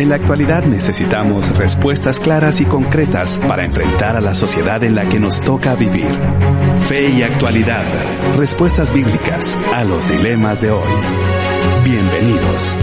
En la actualidad necesitamos respuestas claras y concretas para enfrentar a la sociedad en la que nos toca vivir. Fe y actualidad. Respuestas bíblicas a los dilemas de hoy. Bienvenidos.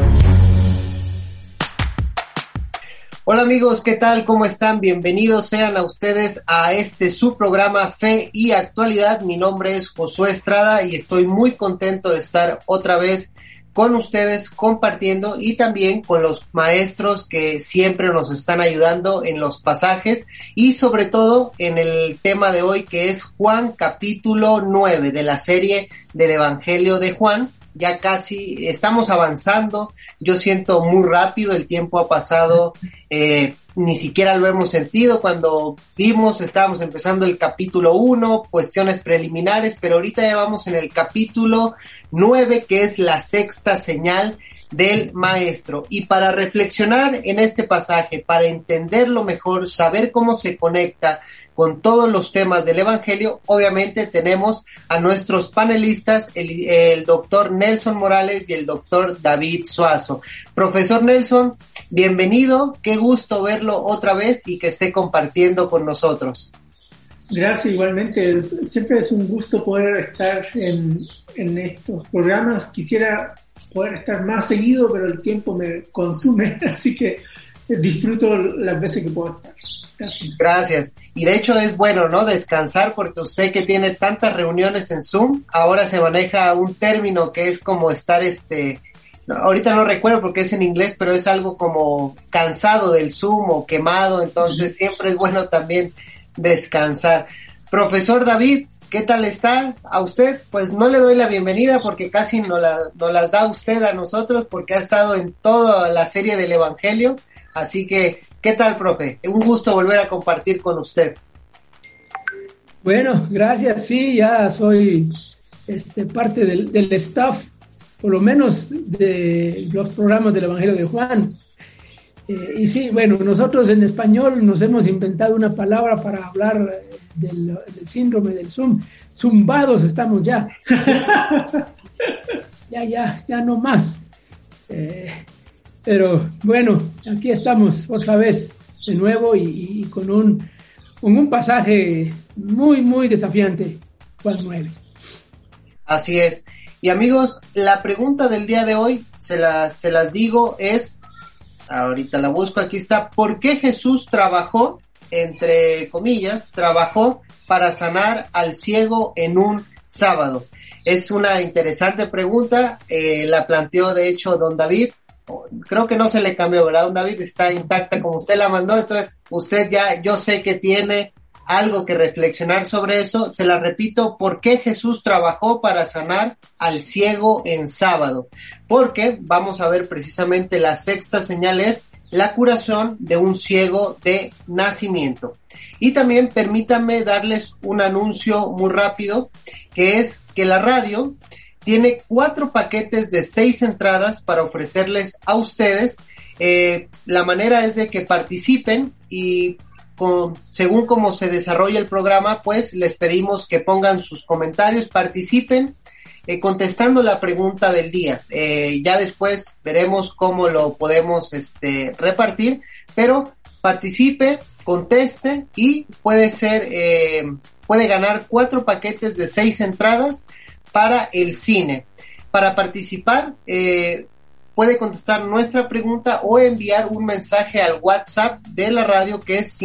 Hola amigos, ¿qué tal? ¿Cómo están? Bienvenidos sean a ustedes a su programa Fe y Actualidad. Mi nombre es Josué Estrada y estoy muy contento de estar otra vez con ustedes compartiendo y también con los maestros que siempre nos están ayudando en los pasajes y sobre todo en el tema de hoy que es Juan capítulo 9 de la serie del Evangelio de Juan. Ya casi estamos avanzando, yo siento muy rápido, el tiempo ha pasado, ni siquiera lo hemos sentido. Cuando estábamos empezando el capítulo 1, cuestiones preliminares, pero ahorita ya vamos en el capítulo 9, que es la sexta señal del maestro. Y para reflexionar en este pasaje, para entenderlo mejor, saber cómo se conecta con todos los temas del Evangelio, obviamente tenemos a nuestros panelistas, el doctor Nelson Morales y el doctor David Suazo. Profesor Nelson, bienvenido, qué gusto verlo otra vez y que esté compartiendo con nosotros. Gracias, igualmente, siempre es un gusto poder estar en estos programas. Quisiera poder estar más seguido, pero el tiempo me consume, así que disfruto las veces que puedo estar. Gracias. Y de hecho es bueno, ¿no? Descansar, porque usted que tiene tantas reuniones en Zoom, ahora se maneja un término que es como estar ahorita no recuerdo porque es en inglés, pero es algo como cansado del Zoom o quemado, entonces siempre es bueno también descansar. Profesor David, ¿qué tal está? A usted, pues no le doy la bienvenida porque casi no las da usted a nosotros porque ha estado en toda la serie del Evangelio. Así que, ¿qué tal, profe? Un gusto volver a compartir con usted. Bueno, gracias. Sí, ya soy parte del staff, por lo menos de los programas del Evangelio de Juan. Y sí, bueno, nosotros en español nos hemos inventado una palabra para hablar del síndrome del Zoom. Zumbados estamos ya. Ya no más. Pero bueno, aquí estamos otra vez de nuevo y con un pasaje muy, muy desafiante, Juan 9. Así es. Y amigos, la pregunta del día de hoy, se las digo, es, ahorita la busco, aquí está, ¿por qué Jesús trabajó, entre comillas, para sanar al ciego en un sábado? Es una interesante pregunta, la planteó de hecho don David. Creo que no se le cambió, ¿verdad, don David? Está intacta como usted la mandó, entonces usted ya, yo sé que tiene algo que reflexionar sobre eso. Se la repito, ¿por qué Jesús trabajó para sanar al ciego en sábado? Porque vamos a ver precisamente la sexta señal es la curación de un ciego de nacimiento. Y también permítanme darles un anuncio muy rápido, que es que la radio tiene 4 paquetes de 6 entradas para ofrecerles a ustedes. La manera es de que participen y según cómo se desarrolla el programa, pues les pedimos que pongan sus comentarios, participen contestando la pregunta del día. Ya después veremos cómo lo podemos repartir, pero participe, conteste y puede ganar 4 paquetes de 6 entradas para el cine. Para participar, puede contestar nuestra pregunta o enviar un mensaje al WhatsApp de la radio que es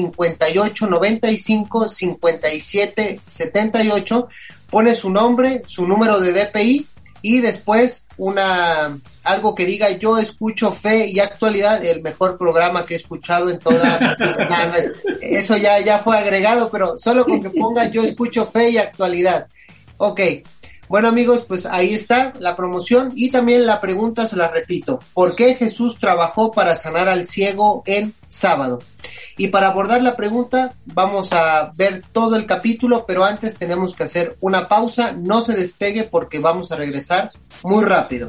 5895-5778. Pone su nombre, su número de DPI y después algo que diga yo escucho Fe y Actualidad, el mejor programa que he escuchado en toda eso ya fue agregado, pero solo con que ponga yo escucho Fe y Actualidad. Ok. Bueno amigos, pues ahí está la promoción y también la pregunta se la repito. ¿Por qué Jesús trabajó para sanar al ciego en sábado? Y para abordar la pregunta vamos a ver todo el capítulo, pero antes tenemos que hacer una pausa. No se despegue porque vamos a regresar muy rápido.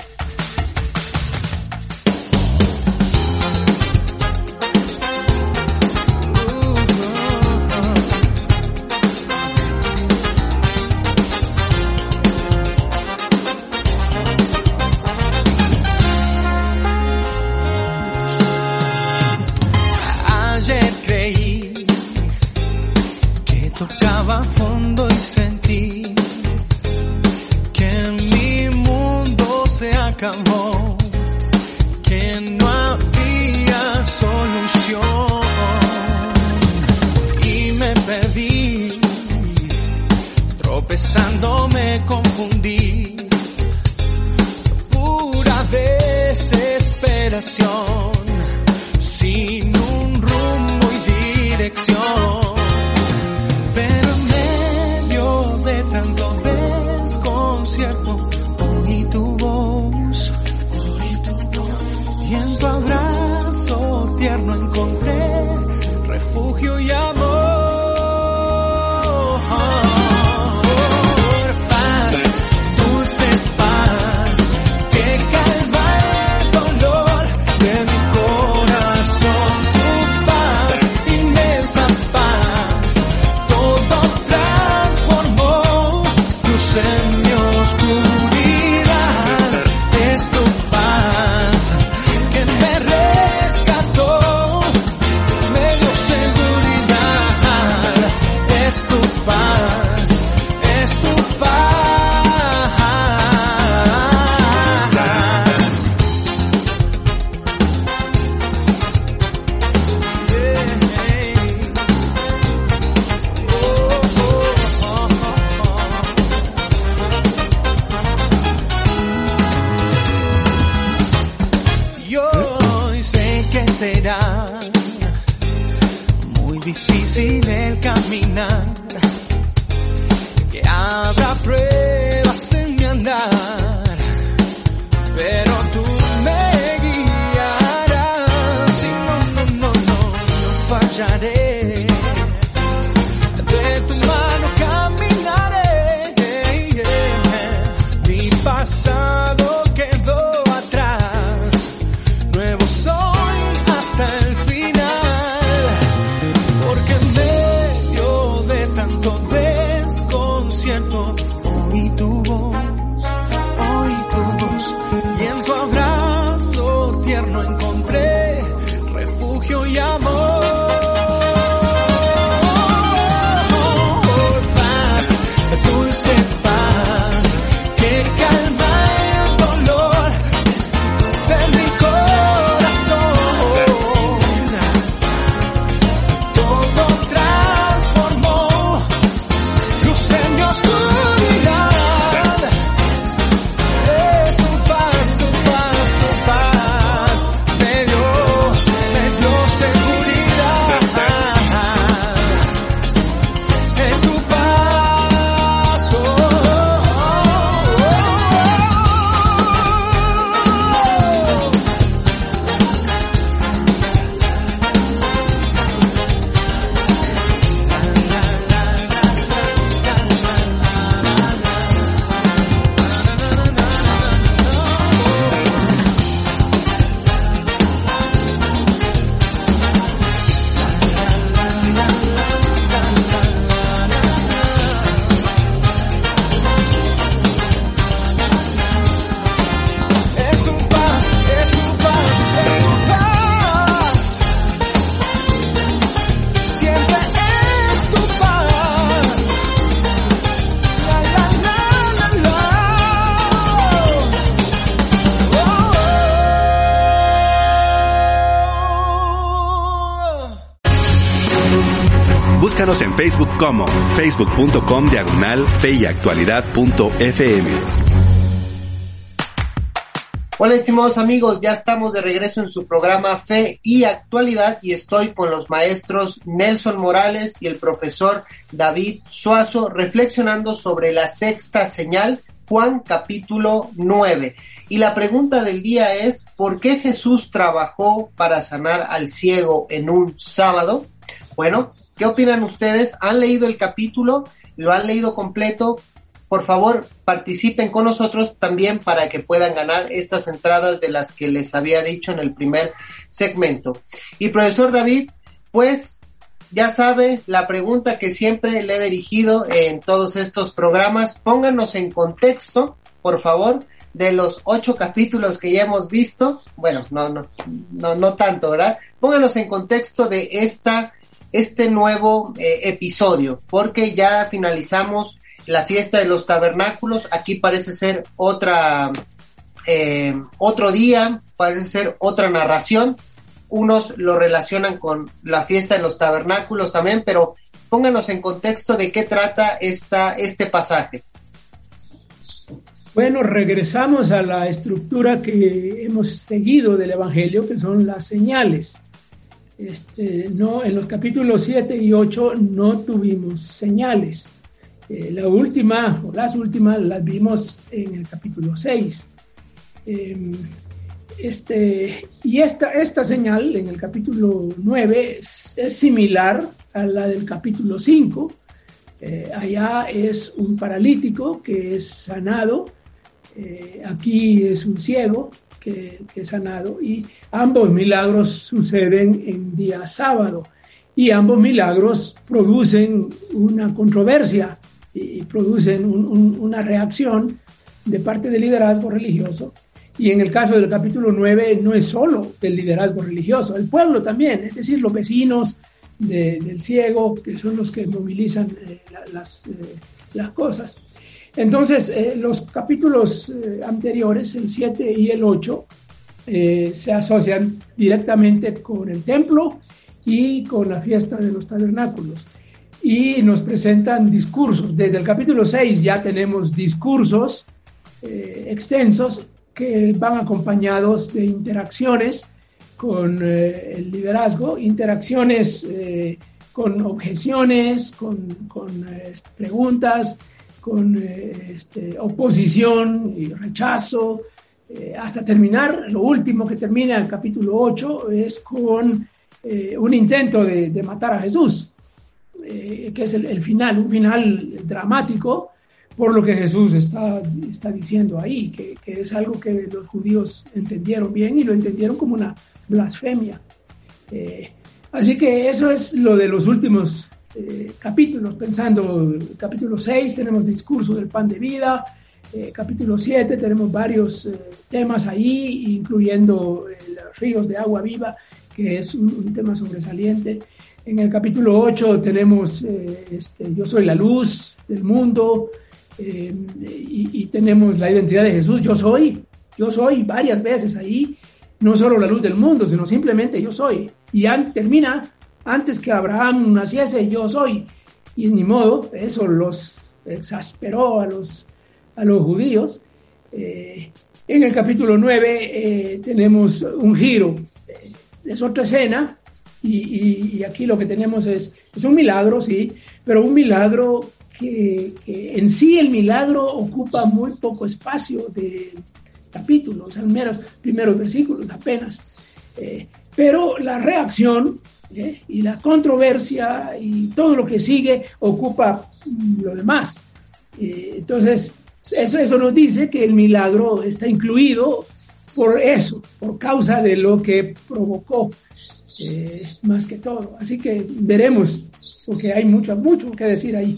Respiraba fondo y sentí que mi mundo se acabó, que no había solución, y me perdí, tropezando me confundí, pura desesperación, sin un rumbo y dirección. Pero en medio de tanto desconcierto, oí tu voz, y en tu abrazo tierno encontré refugio y amor. Paz, dulce paz, que calma el dolor de mi corazón. Tu paz, inmensa paz, todo transformó, luz en mi oscuridad. Es tu paz que me rescató, me dio seguridad. Es tu paz, es tu paz. Yo sé que será muy difícil el caminar, que habrá pruebas en mi andar, pero tú me guiarás y no fallaré. De tu mano caminaré, mi pasado quedó atrás, nuevo soy hasta el final, porque en medio de tanto desconcierto oí tu voz, y en tu abrazo tierno encontré refugio y amor. Paz, dulce paz, que calma el dolor de mi corazón. Todo transformó, luz en mi oscuridad. Es tu paz, tu paz, tu paz, me dio seguridad. Es tu paz, siempre es tu paz. La la la la la. Búscanos en Facebook como facebook.com/feyactualidad.fm. Hola estimados amigos, ya estamos de regreso en su programa Fe y Actualidad y estoy con los maestros Nelson Morales y el profesor David Suazo reflexionando sobre la sexta señal, Juan capítulo 9. Y la pregunta del día es, ¿por qué Jesús trabajó para sanar al ciego en un sábado? Bueno, ¿qué opinan ustedes? ¿Han leído el capítulo? ¿Lo han leído completo? Por favor, participen con nosotros también para que puedan ganar estas entradas de las que les había dicho en el primer segmento. Y profesor David, pues ya sabe la pregunta que siempre le he dirigido en todos estos programas. Pónganos en contexto, por favor, de los 8 capítulos que ya hemos visto. Bueno, no tanto, ¿verdad? Pónganos en contexto de este nuevo episodio, porque ya finalizamos la fiesta de los tabernáculos. Aquí parece ser otro día, parece ser otra narración. Unos lo relacionan con la fiesta de los tabernáculos también, pero pónganos en contexto de qué trata este pasaje. Bueno, regresamos a la estructura que hemos seguido del Evangelio, que son las señales. No, en los capítulos 7 y 8 no tuvimos señales. Las últimas las vimos en el capítulo 6. Y esta señal en el capítulo 9 es similar a la del capítulo 5. Allá es un paralítico que es sanado, aquí es un ciego que es sanado, y ambos milagros suceden en día sábado, y ambos milagros producen una controversia y producen una reacción de parte del liderazgo religioso. Y en el caso del capítulo 9 no es solo el liderazgo religioso, el pueblo también, es decir, los vecinos del ciego, que son los que movilizan las cosas. Entonces, los capítulos anteriores, el 7 y el 8, se asocian directamente con el templo y con la fiesta de los tabernáculos. Y nos presentan discursos. Desde el capítulo 6 ya tenemos discursos extensos que van acompañados de interacciones con el liderazgo, interacciones con objeciones, con preguntas, con oposición y rechazo, hasta terminar. Lo último que termina el capítulo 8 es con un intento de matar a Jesús, que es el final, un final dramático, por lo que Jesús está diciendo ahí, que es algo que los judíos entendieron bien y lo entendieron como una blasfemia. Así que eso es lo de los últimos capítulos. Pensando, capítulo 6 tenemos discurso del pan de vida, capítulo 7 tenemos varios temas ahí, incluyendo los ríos de agua viva, que es un tema sobresaliente. En el capítulo 8 tenemos yo soy la luz del mundo, y tenemos la identidad de Jesús, yo soy varias veces ahí, no solo la luz del mundo, sino simplemente yo soy. Y termina, antes que Abraham naciese, yo soy. Y ni modo, eso los exasperó a los judíos. En el capítulo 9 tenemos un giro, es otra escena, y aquí lo que tenemos es un milagro, sí, pero un milagro que en sí el milagro ocupa muy poco espacio de capítulos, al menos primeros versículos apenas, pero la reacción y la controversia y todo lo que sigue ocupa lo demás. Entonces eso nos dice que el milagro está incluido por causa de lo que provocó, más que todo. Así que veremos, porque hay mucho que decir ahí.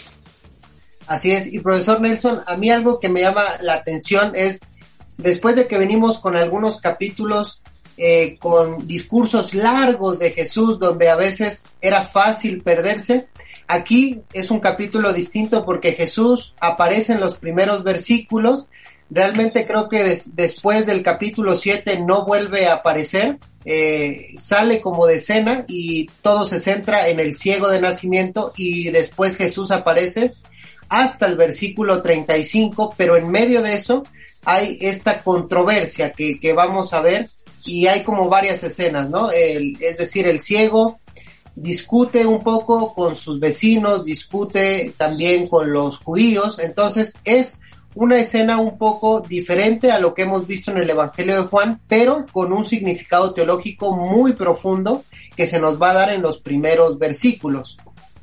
Así es, y profesor Nelson, a mí algo que me llama la atención es, después de que venimos con algunos capítulos con discursos largos de Jesús, donde a veces era fácil perderse, aquí es un capítulo distinto porque Jesús aparece en los primeros versículos. Realmente creo que después del capítulo 7 no vuelve a aparecer, sale como de escena y todo se centra en el ciego de nacimiento, y después Jesús aparece hasta el versículo 35, pero en medio de eso hay esta controversia que vamos a ver, y hay como varias escenas, ¿no? Es decir, el ciego discute un poco con sus vecinos, discute también con los judíos. Entonces es una escena un poco diferente a lo que hemos visto en el Evangelio de Juan, pero con un significado teológico muy profundo que se nos va a dar en los primeros versículos.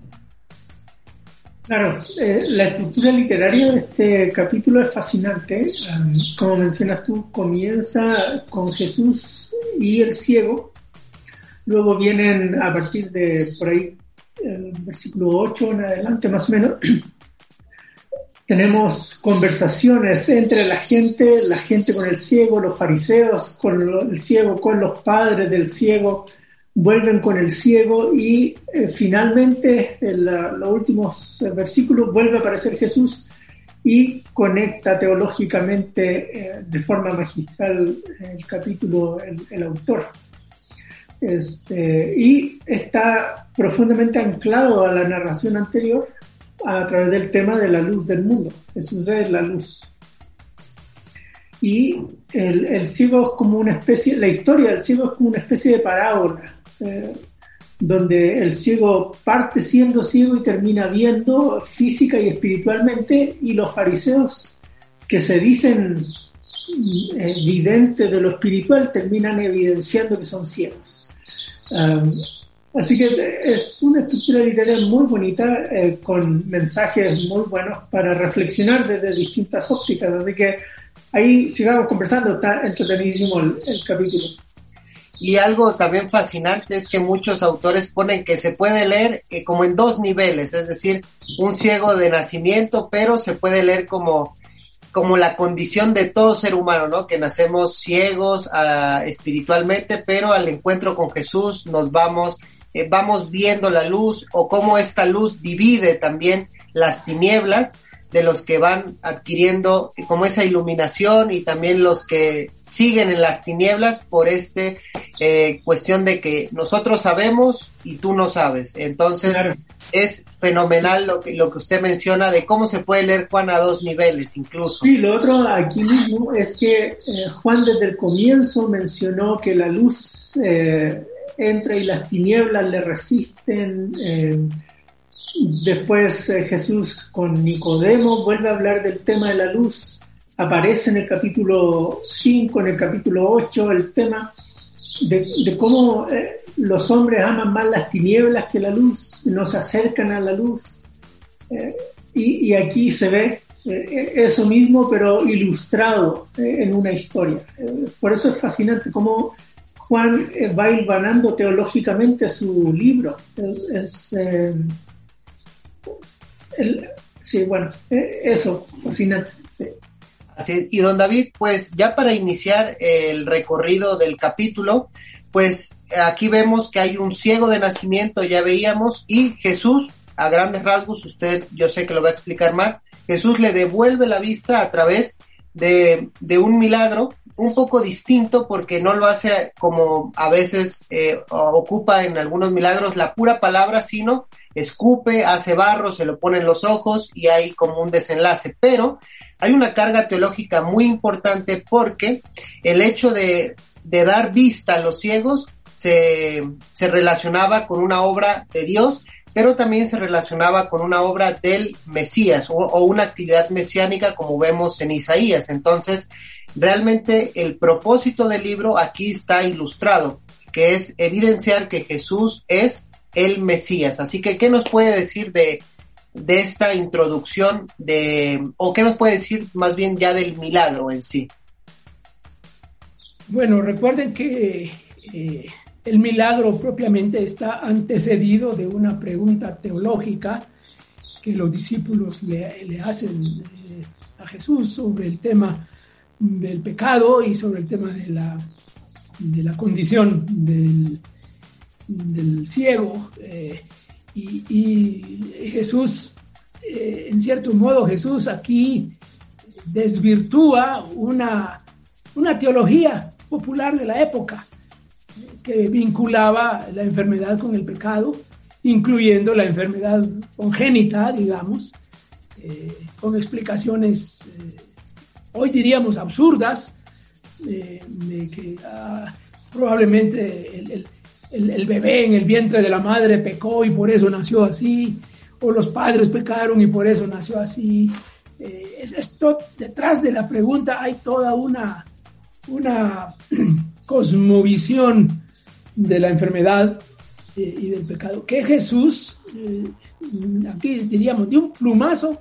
Claro, la estructura literaria de este capítulo es fascinante. Como mencionas tú, comienza con Jesús y el ciego. Luego vienen, a partir de por ahí el versículo 8 en adelante más o menos, tenemos conversaciones entre la gente con el ciego, los fariseos con el ciego, con los padres del ciego, vuelven con el ciego y finalmente en los últimos versículos vuelve a aparecer Jesús y conecta teológicamente de forma magistral el capítulo, el autor. Y está profundamente anclado a la narración anterior a través del tema de la luz del mundo. Jesús es la luz. Y el ciego es como una especie, la historia del ciego es como una especie de parábola, donde el ciego parte siendo ciego y termina viendo física y espiritualmente, y los fariseos que se dicen videntes de lo espiritual terminan evidenciando que son ciegos. Así que es una estructura literaria muy bonita, con mensajes muy buenos para reflexionar desde distintas ópticas. Así que ahí sigamos conversando, está entretenidísimo el capítulo. Y algo también fascinante es que muchos autores ponen que se puede leer como en dos niveles, es decir, un ciego de nacimiento, pero se puede leer como la condición de todo ser humano, ¿no? Que nacemos ciegos espiritualmente, pero al encuentro con Jesús nos vamos viendo la luz, o cómo esta luz divide también las tinieblas de los que van adquiriendo como esa iluminación, y también los que siguen en las tinieblas por cuestión de que nosotros sabemos y tú no sabes. Entonces, claro, es fenomenal lo que usted menciona de cómo se puede leer Juan a dos niveles incluso. Sí, lo otro aquí mismo es que Juan desde el comienzo mencionó que la luz entra y las tinieblas le resisten. Después Jesús con Nicodemo vuelve a hablar del tema de la luz. Aparece en el capítulo 5, en el capítulo 8, el tema de cómo los hombres aman más las tinieblas que la luz, no se acercan a la luz. Y aquí se ve eso mismo, pero ilustrado en una historia. Por eso es fascinante cómo Juan va hilvanando teológicamente su libro. Sí, bueno, eso, fascinante. Sí. Así es. Y don David, pues ya para iniciar el recorrido del capítulo, pues aquí vemos que hay un ciego de nacimiento, ya veíamos, y Jesús, a grandes rasgos, yo sé que lo va a explicar más, Jesús le devuelve la vista a través de un milagro un poco distinto, porque no lo hace como a veces ocupa en algunos milagros la pura palabra, sino escupe, hace barro, se lo pone en los ojos y hay como un desenlace. Pero hay una carga teológica muy importante, porque el hecho de dar vista a los ciegos se relacionaba con una obra de Dios, pero también se relacionaba con una obra del Mesías o una actividad mesiánica, como vemos en Isaías. Entonces, realmente el propósito del libro aquí está ilustrado, que es evidenciar que Jesús es el Mesías. Así que, ¿qué nos puede decir de esta introducción o qué nos puede decir más bien ya del milagro en sí? Bueno, recuerden que el milagro propiamente está antecedido de una pregunta teológica que los discípulos le hacen a Jesús sobre el tema del pecado y sobre el tema de la condición del ciego. Y Jesús, en cierto modo, Jesús aquí desvirtúa una teología popular de la época que vinculaba la enfermedad con el pecado, incluyendo la enfermedad congénita, digamos, con explicaciones, hoy diríamos absurdas, de que probablemente el bebé en el vientre de la madre pecó y por eso nació así, o los padres pecaron y por eso nació así. Esto, detrás de la pregunta hay toda una cosmovisión de la enfermedad y del pecado, que Jesús, aquí diríamos, de un plumazo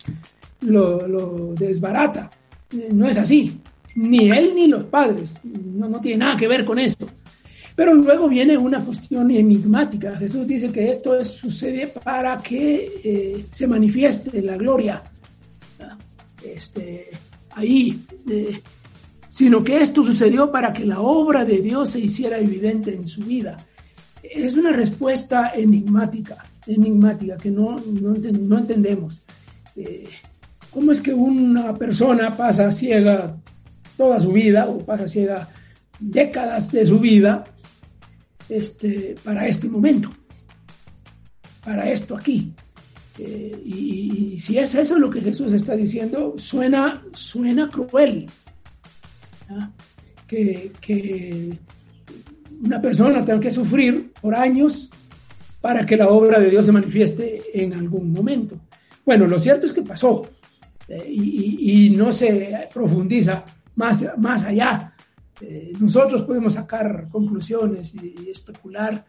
lo desbarata. No es así, ni él ni los padres, no tiene nada que ver con esto. Pero luego viene una cuestión enigmática. Jesús dice que esto sucede para que se manifieste la gloria ahí, sino que esto sucedió para que la obra de Dios se hiciera evidente en su vida. Es una respuesta enigmática que no entendemos. ¿Cómo es que una persona pasa ciega toda su vida o pasa ciega décadas de su vida para este momento, para esto aquí? Y si es eso lo que Jesús está diciendo, suena cruel, ¿no? Que una persona tenga que sufrir por años para que la obra de Dios se manifieste en algún momento. Bueno, lo cierto es que pasó, y no se profundiza más allá. Nosotros podemos sacar conclusiones y especular,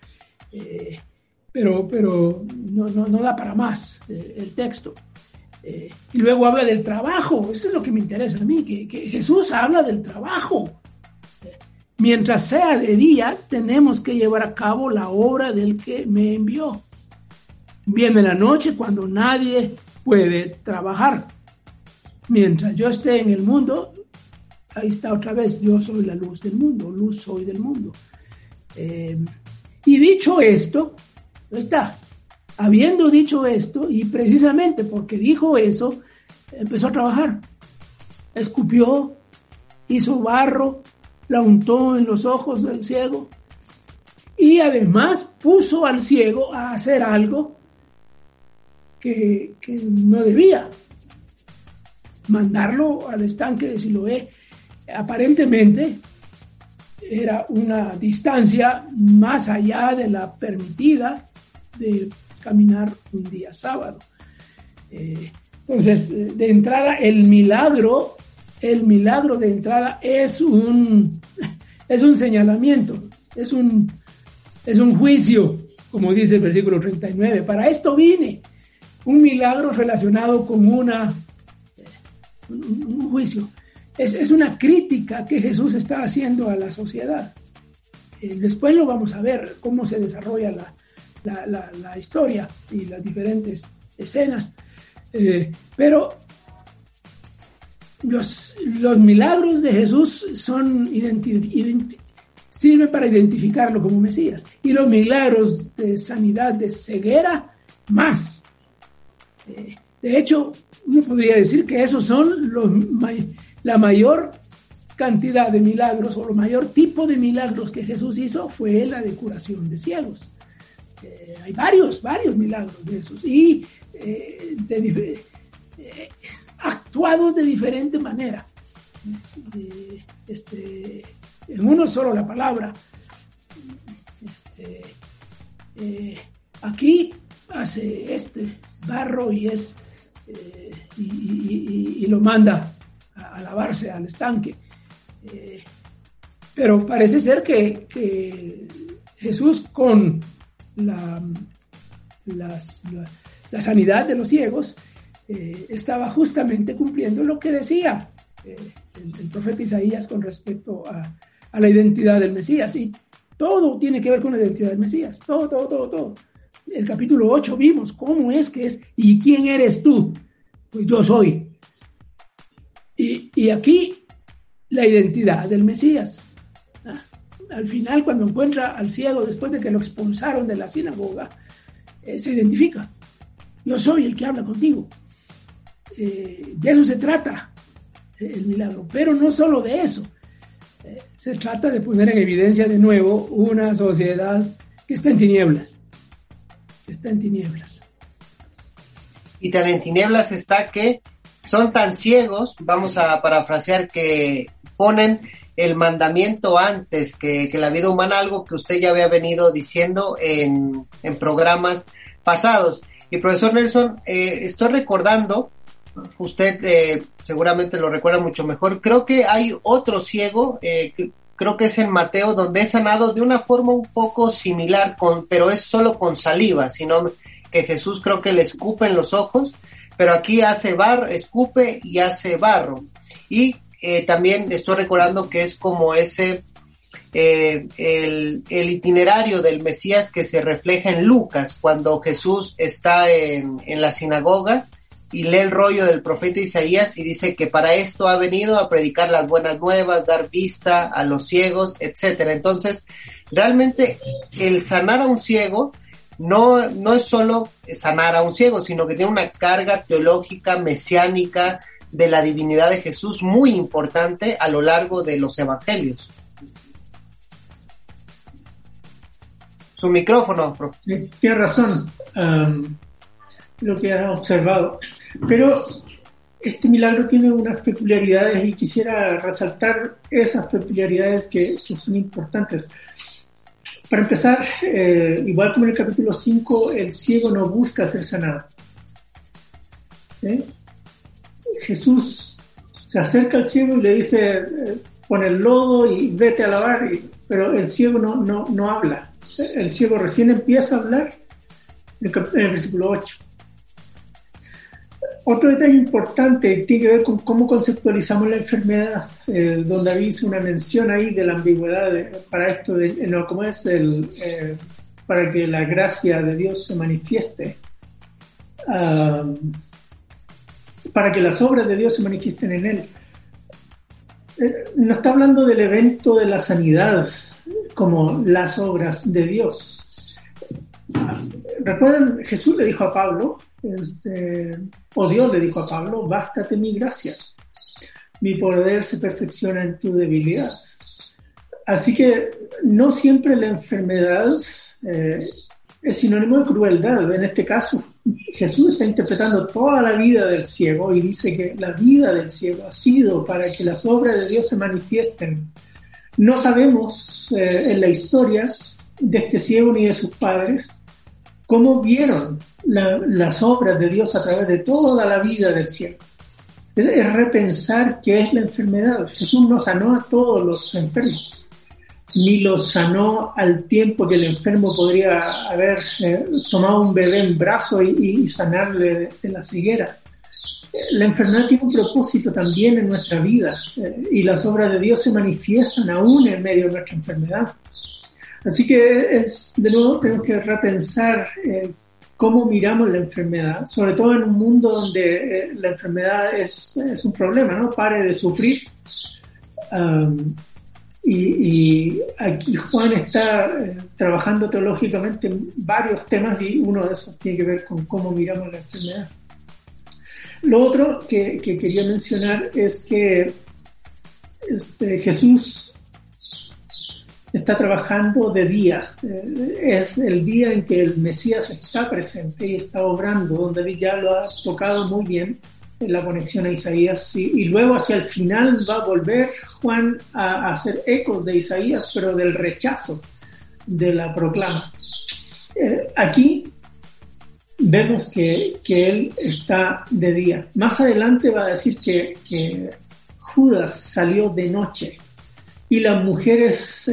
pero no da para más el texto. Y luego habla del trabajo. Eso es lo que me interesa a mí, que Jesús habla del trabajo. Mientras sea de día, tenemos que llevar a cabo la obra del que me envió. Viene la noche cuando nadie puede trabajar. Mientras yo esté en el mundo, ahí está otra vez, yo soy la luz del mundo, luz soy del mundo. Y dicho esto, ahí está, habiendo dicho esto, y precisamente porque dijo eso, empezó a trabajar. Escupió, hizo barro, la untó en los ojos del ciego, y además puso al ciego a hacer algo que no debía, mandarlo al estanque de Siloé. Aparentemente era una distancia más allá de la permitida de caminar un día sábado. Entonces, de entrada, el milagro de entrada es un señalamiento, es un juicio, como dice el versículo 39. Para esto vine, un milagro relacionado con un juicio. Es una crítica que Jesús está haciendo a la sociedad. Después lo vamos a ver, cómo se desarrolla la historia y las diferentes escenas. Pero los milagros de Jesús sirven para identificarlo como Mesías. Y los milagros de sanidad de ceguera, más. De hecho, uno podría decir que esos son la mayor cantidad de milagros, o el mayor tipo de milagros que Jesús hizo fue la de curación de ciegos. Hay varios milagros de esos, y actuados de diferente manera. En uno solo la palabra. Aquí hace barro y lo manda a lavarse al estanque. Pero parece ser que Jesús, con la sanidad de los ciegos, estaba justamente cumpliendo lo que decía el profeta Isaías con respecto a la identidad del Mesías. Y todo tiene que ver con la identidad del Mesías. Todo. El capítulo 8 vimos cómo es que es. ¿Y quién eres tú? Pues yo soy. Y aquí la identidad del Mesías. Al final, cuando encuentra al ciego después de que lo expulsaron de la sinagoga, se identifica. Yo soy el que habla contigo. De eso se trata el milagro. Pero no solo de eso. Se trata de poner en evidencia de nuevo una sociedad que está en tinieblas. Y tan en tinieblas está que son tan ciegos, vamos a parafrasear, que ponen el mandamiento antes que la vida humana, algo que usted ya había venido diciendo en programas pasados. Y profesor Nelson, estoy recordando, usted seguramente lo recuerda mucho mejor, creo que hay otro ciego, creo que es en Mateo, donde es sanado de una forma un poco similar, pero es solo con saliva, sino que Jesús creo que le escupe en los ojos, pero aquí escupe y hace barro. Y también estoy recordando que es como ese el itinerario del Mesías que se refleja en Lucas, cuando Jesús está en la sinagoga y lee el rollo del profeta Isaías y dice que para esto ha venido a predicar las buenas nuevas, dar vista a los ciegos, etcétera. Entonces, realmente el sanar a un ciego no es solo sanar a un ciego, sino que tiene una carga teológica, mesiánica, de la divinidad de Jesús muy importante a lo largo de los evangelios. Su micrófono, profe. Sí, tiene razón lo que has observado. Pero este milagro tiene unas peculiaridades y quisiera resaltar esas peculiaridades que son importantes. Para empezar, igual como en el capítulo 5, el ciego no busca ser sanado. Jesús se acerca al ciego y le dice, pon el lodo y vete a lavar, pero el ciego no habla. El ciego recién empieza a hablar en el versículo 8. Otro detalle importante tiene que ver con cómo conceptualizamos la enfermedad. Don David hizo una mención ahí de la ambigüedad para esto, ¿cómo es? Para que la gracia de Dios se manifieste. Para que las obras de Dios se manifiesten en él. No está hablando del evento de la sanidad como las obras de Dios. Recuerden, Jesús le dijo a Pablo, o Dios le dijo a Pablo, bástate mi gracia, mi poder se perfecciona en tu debilidad. Así que no siempre la enfermedad es sinónimo de crueldad. En este caso, Jesús está interpretando toda la vida del ciego y dice que la vida del ciego ha sido para que las obras de Dios se manifiesten. No sabemos en la historia de este ciego ni de sus padres cómo vieron las obras de Dios a través de toda la vida del ciego. Es repensar qué es la enfermedad. Jesús no sanó a todos los enfermos, ni los sanó al tiempo que el enfermo podría haber tomado un bebé en brazo y sanarle de la ceguera. La enfermedad tiene un propósito también en nuestra vida y las obras de Dios se manifiestan aún en medio de nuestra enfermedad. Así que de nuevo tenemos que repensar cómo miramos la enfermedad, sobre todo en un mundo donde la enfermedad es un problema, ¿no? Pare de sufrir. Y aquí Juan está trabajando teológicamente en varios temas y uno de esos tiene que ver con cómo miramos la enfermedad. Lo otro que quería mencionar es que Jesús está trabajando de día. Es el día en que el Mesías está presente y está obrando, donde David ya lo ha tocado muy bien en la conexión a Isaías, y luego hacia el final va a volver Juan a hacer ecos de Isaías, pero del rechazo de la proclama. Aquí vemos que él está de día. Más adelante va a decir que Judas salió de noche y las mujeres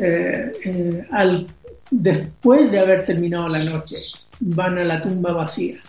después de haber terminado la noche van a la tumba vacía.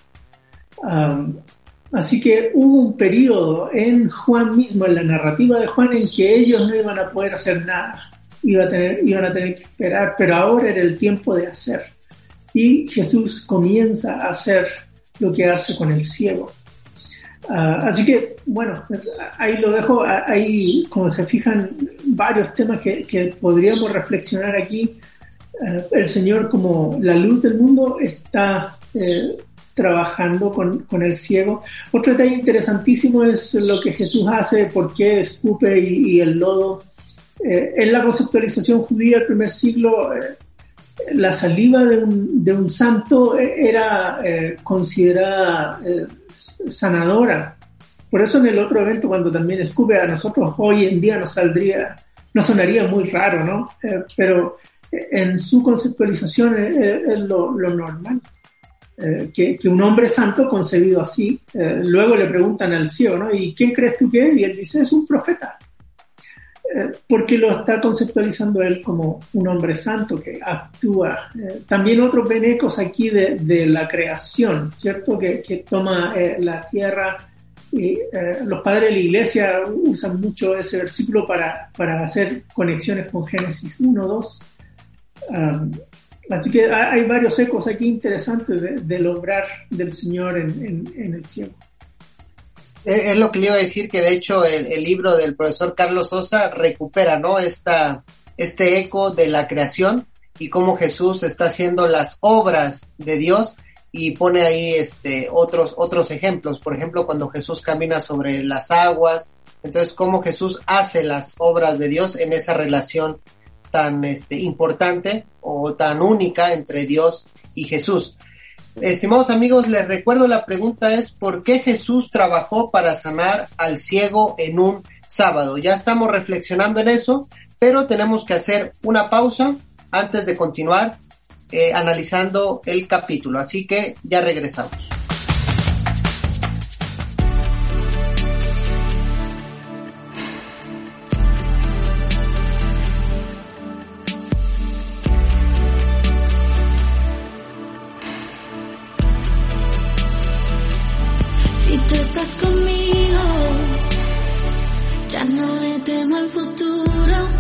Así que hubo un periodo en Juan mismo, en la narrativa de Juan, en que ellos no iban a poder hacer nada, iban a tener que esperar, pero ahora era el tiempo de hacer. Y Jesús comienza a hacer lo que hace con el ciego. Así que, bueno, ahí lo dejo. Ahí, como se fijan, varios temas que podríamos reflexionar aquí. El Señor, como la luz del mundo, está trabajando con el ciego. Otro detalle interesantísimo es lo que Jesús hace, por qué escupe y el lodo. En la conceptualización judía del primer siglo, la saliva de un santo era considerada sanadora. Por eso en el otro evento, cuando también escupe, a nosotros hoy en día no sonaría muy raro, ¿no? Pero en su conceptualización es lo normal. Que un hombre santo concebido así, luego le preguntan al ciego, ¿no? ¿Y quién crees tú que es? Y él dice, es un profeta. Porque lo está conceptualizando él como un hombre santo que actúa. También otros ven ecos aquí de la creación, ¿cierto? Que toma la tierra. Y los padres de la iglesia usan mucho ese versículo para hacer conexiones con Génesis 1, 2. Así que hay varios ecos aquí interesantes del obrar del Señor en el cielo. Es lo que le iba a decir, que de hecho el libro del profesor Carlos Sosa recupera, ¿no? Este eco de la creación y cómo Jesús está haciendo las obras de Dios, y pone ahí otros ejemplos. Por ejemplo, cuando Jesús camina sobre las aguas, entonces cómo Jesús hace las obras de Dios en esa relación tan importante o tan única entre Dios y Jesús. Estimados amigos, les recuerdo, la pregunta es: ¿por qué Jesús trabajó para sanar al ciego en un sábado? Ya estamos reflexionando en eso, pero tenemos que hacer una pausa antes de continuar analizando el capítulo, así que ya regresamos. Si tú estás conmigo, ya no le temo al futuro.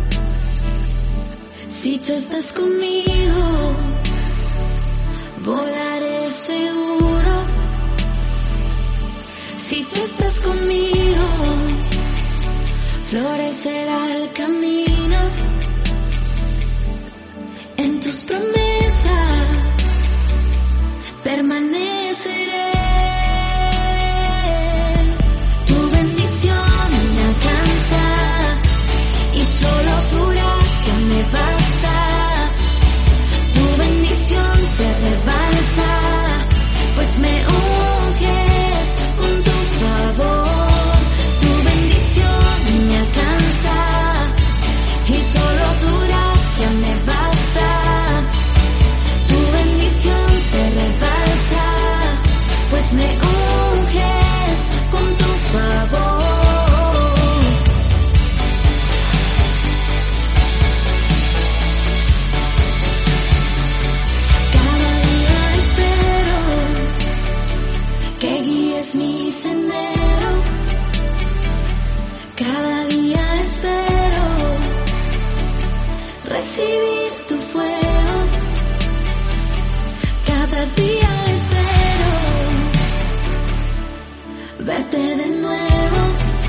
Si tú estás conmigo, volaré seguro. Si tú estás conmigo, florecerá el camino. En tus promesas permaneceré. Tu bendición me alcanza y solo tu gracia me basta. Tu bendición se rebalsa, pues me unges con tu favor. Tu bendición me alcanza y solo tu gracia me basta. Tu bendición se rebalsa, pues me unges con tu favor. Mi sendero, cada día espero recibir tu fuego, cada día espero verte de nuevo.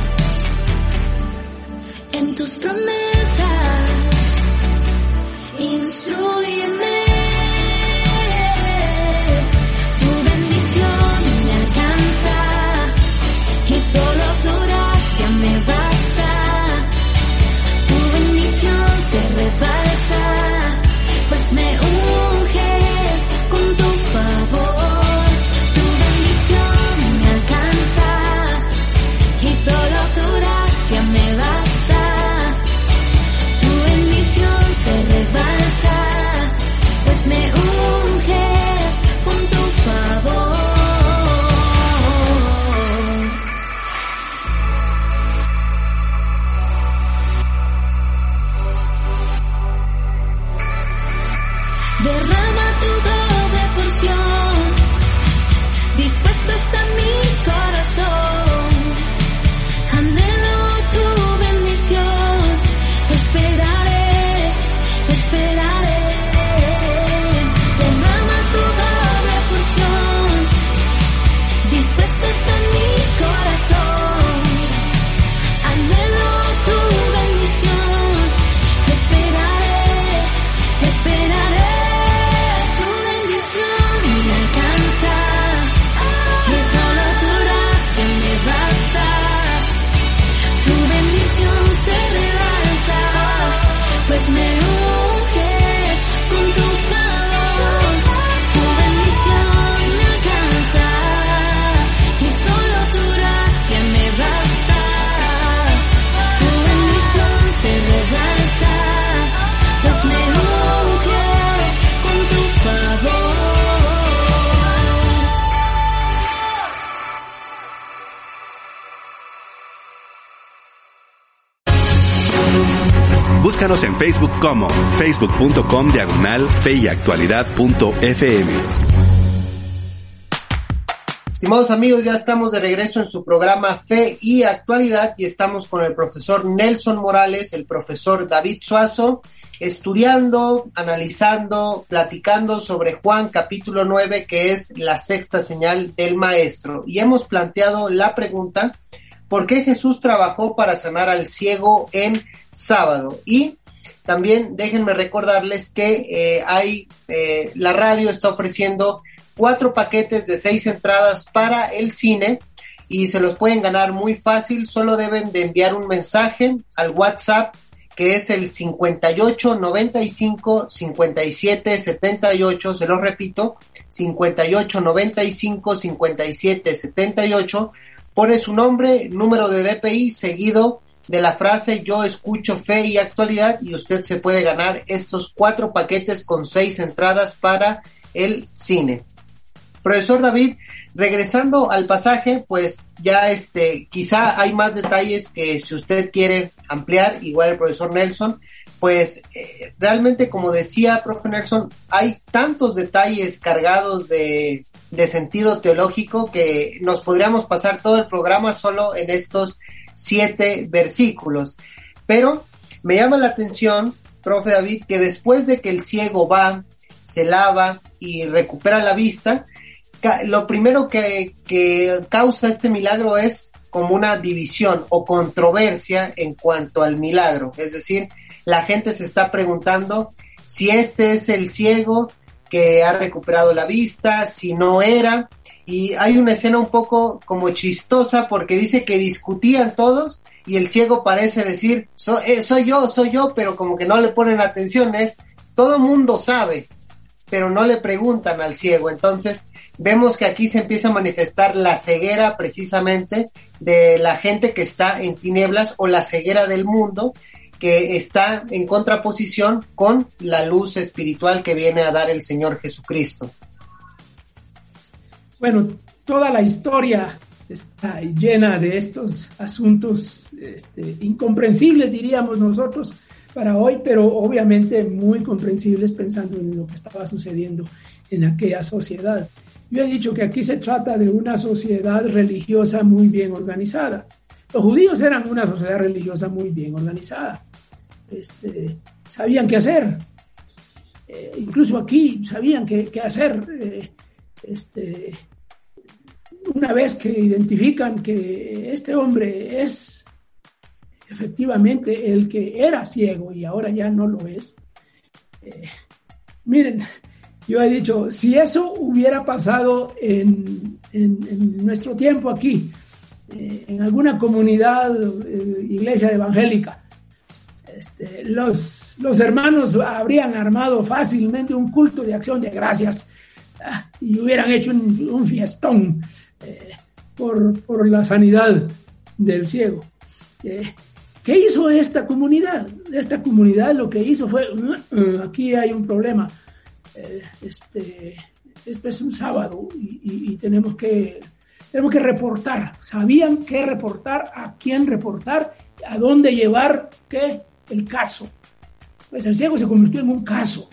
En tus promesas instrúyeme. Solo tu gracia me basta, tu bendición se rebalsa, pues me unges con tu favor. Tu bendición me alcanza y solo tu gracia me basta. Tu bendición se rebalsa, pues me unges con tu favor. Derrama tu doble porción, dispuesto está mi corazón. Anhelo tu bendición, esperaré, esperaré. Derrama tu doble porción, dispuesto está mi corazón. Anhelo tu bendición, esperaré, esperaré. Pues me unges con tu favor. Tu bendición me alcanza y solo tu gracia me basta. Tu bendición se rebalsa, pues me unges con tu favor. Búscanos en Facebook como facebook.com/feyactualidad.fm. Estimados amigos, ya estamos de regreso en su programa Fe y Actualidad y estamos con el profesor Nelson Morales, el profesor David Suazo, estudiando, analizando, platicando sobre Juan capítulo 9, que es la sexta señal del maestro. Y hemos planteado la pregunta, ¿por qué Jesús trabajó para sanar al ciego en sábado? Y también déjenme recordarles que la radio está ofreciendo 4 paquetes de 6 entradas para el cine y se los pueden ganar muy fácil. Solo deben de enviar un mensaje al WhatsApp, que es el 58 95 57 78, se los repito, 58 95 57 78, pone su nombre, número de DPI seguido de la frase yo escucho Fe y Actualidad y usted se puede ganar estos 4 paquetes con 6 entradas para el cine. Profesor David, regresando al pasaje, pues ya quizá hay más detalles que si usted quiere ampliar, igual el profesor Nelson, pues realmente, como decía profe Nelson, hay tantos detalles cargados de sentido teológico que nos podríamos pasar todo el programa solo en estos 7 versículos. Pero me llama la atención, profe David, que después de que el ciego va, se lava y recupera la vista, lo primero que causa este milagro es como una división o controversia en cuanto al milagro. Es decir, la gente se está preguntando si este es el ciego que ha recuperado la vista, si no era. Y hay una escena un poco como chistosa porque dice que discutían todos y el ciego parece decir, soy yo, pero como que no le ponen atención. Todo mundo sabe, pero no le preguntan al ciego. Entonces vemos que aquí se empieza a manifestar la ceguera precisamente de la gente que está en tinieblas o la ceguera del mundo que está en contraposición con la luz espiritual que viene a dar el Señor Jesucristo. Bueno, toda la historia está llena de estos asuntos incomprensibles, diríamos nosotros, para hoy, pero obviamente muy comprensibles pensando en lo que estaba sucediendo en aquella sociedad. Yo he dicho que aquí se trata de una sociedad religiosa muy bien organizada. Los judíos eran una sociedad religiosa muy bien organizada. Sabían qué hacer. Incluso aquí sabían qué hacer. Una vez que identifican que este hombre es efectivamente el que era ciego y ahora ya no lo es. Miren, yo he dicho, si eso hubiera pasado en nuestro tiempo aquí, en alguna comunidad, iglesia evangélica, los hermanos habrían armado fácilmente un culto de acción de gracias y hubieran hecho un fiestón por la sanidad del ciego. ¿Qué hizo esta comunidad? Esta comunidad lo que hizo fue, aquí hay un problema. Este es un sábado y tenemos que reportar. Sabían qué reportar, a quién reportar, a dónde llevar el caso. Pues el ciego se convirtió en un caso.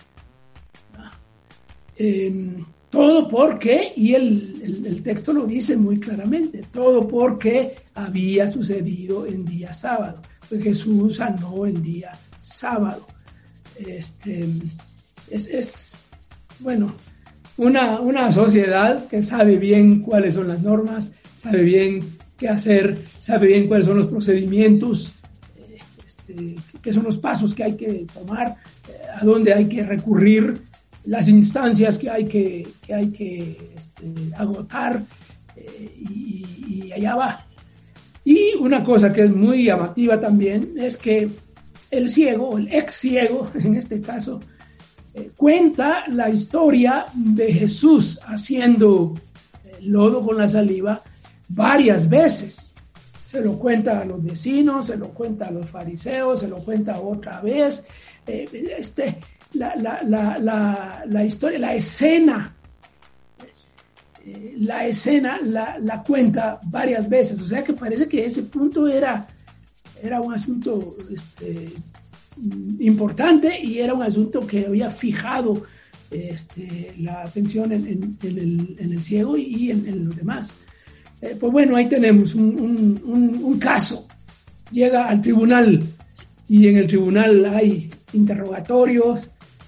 Todo porque, y el texto lo dice muy claramente, todo porque había sucedido en día sábado. Pues Jesús sanó en día sábado. Bueno, una sociedad que sabe bien cuáles son las normas, sabe bien qué hacer, sabe bien cuáles son los procedimientos, qué son los pasos que hay que tomar, a dónde hay que recurrir, las instancias que hay que agotar, y allá va. Y una cosa que es muy llamativa también es que el ciego, el ex ciego en este caso, cuenta la historia de Jesús haciendo lodo con la saliva varias veces. Se lo cuenta a los vecinos, se lo cuenta a los fariseos, se lo cuenta otra vez. La historia, la escena la cuenta varias veces. O sea que parece que ese punto era un asunto importante y era un asunto que había fijado la atención en el ciego y en los demás. Pues bueno, ahí tenemos un caso. Llega al tribunal y en el tribunal hay interrogatorios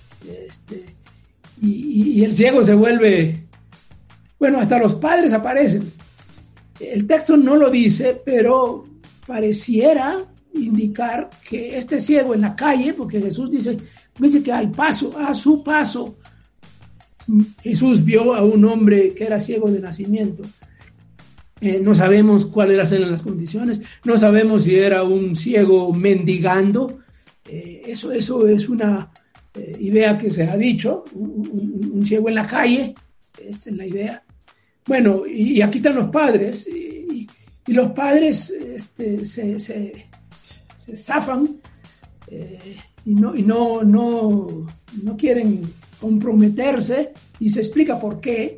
y el ciego se vuelve... Bueno, hasta los padres aparecen. El texto no lo dice, pero pareciera indicar que este ciego en la calle, porque Jesús dice que a su paso, Jesús vio a un hombre que era ciego de nacimiento. No sabemos cuáles eran las condiciones, no sabemos si era un ciego mendigando. Eso es una idea que se ha dicho, un ciego en la calle, esta es la idea. Bueno, y aquí están los padres, y los padres se zafan y no quieren comprometerse, y se explica por qué.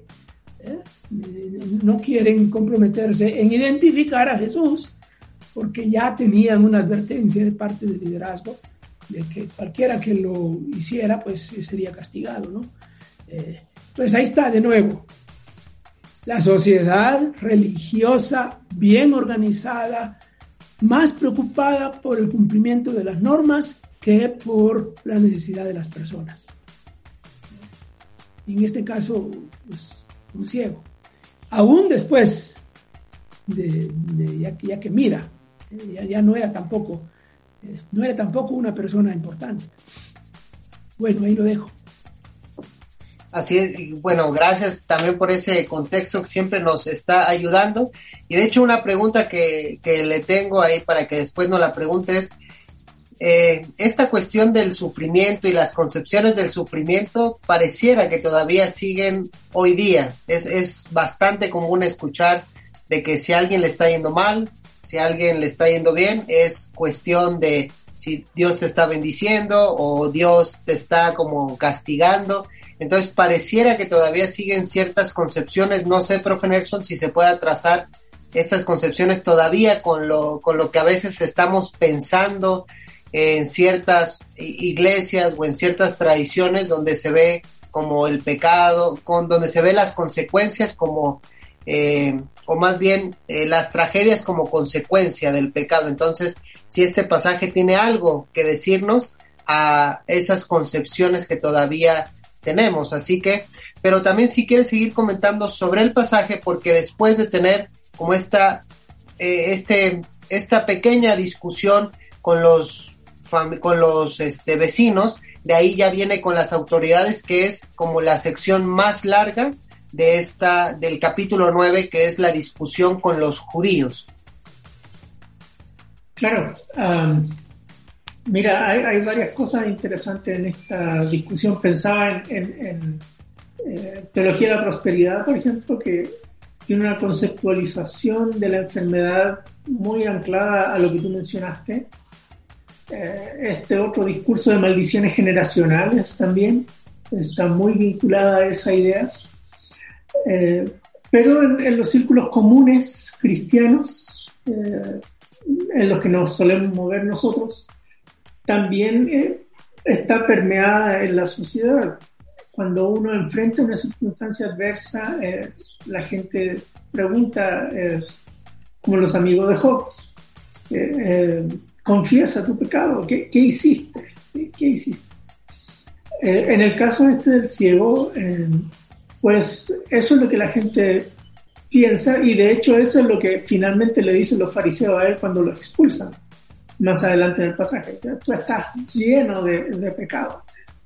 No quieren comprometerse en identificar a Jesús, porque ya tenían una advertencia de parte del liderazgo de que cualquiera que lo hiciera pues sería castigado, ¿no? Pues ahí está de nuevo la sociedad religiosa bien organizada, más preocupada por el cumplimiento de las normas que por la necesidad de las personas. En este caso, pues, un ciego. Aún después de ya que mira, ya no era tampoco una persona importante. Bueno, ahí lo dejo. Así es, bueno, gracias también por ese contexto que siempre nos está ayudando. Y de hecho una pregunta que le tengo ahí para que después nos la preguntes, esta cuestión del sufrimiento y las concepciones del sufrimiento pareciera que todavía siguen hoy día. Es bastante común escuchar de que si a alguien le está yendo mal, si a alguien le está yendo bien, es cuestión de si Dios te está bendiciendo o Dios te está como castigando. Entonces pareciera que todavía siguen ciertas concepciones. No sé, profe Nelson, si se puede trazar estas concepciones todavía con lo que a veces estamos pensando en ciertas iglesias o en ciertas tradiciones donde se ve como el pecado, donde se ve las consecuencias como, o más bien las tragedias como consecuencia del pecado. Entonces, si este pasaje tiene algo que decirnos a esas concepciones que todavía tenemos, así que, pero también si quieres seguir comentando sobre el pasaje, porque después de tener como esta pequeña discusión con los vecinos, de ahí ya viene con las autoridades, que es como la sección más larga del capítulo 9, que es la discusión con los judíos. Claro, mira, hay varias cosas interesantes en esta discusión. Pensaba en teología de la prosperidad, por ejemplo, que tiene una conceptualización de la enfermedad muy anclada a lo que tú mencionaste. Este otro discurso de maldiciones generacionales también está muy vinculada a esa idea. Pero en los círculos comunes cristianos, en los que nos solemos mover nosotros, también está permeada en la sociedad. Cuando uno enfrenta una circunstancia adversa, la gente pregunta, es como los amigos de Job, confiesa tu pecado, ¿qué hiciste? ¿Qué hiciste? En el caso del ciego, pues eso es lo que la gente piensa, y de hecho eso es lo que finalmente le dicen los fariseos a él cuando lo expulsan. Más adelante en el pasaje, tú estás lleno de pecado.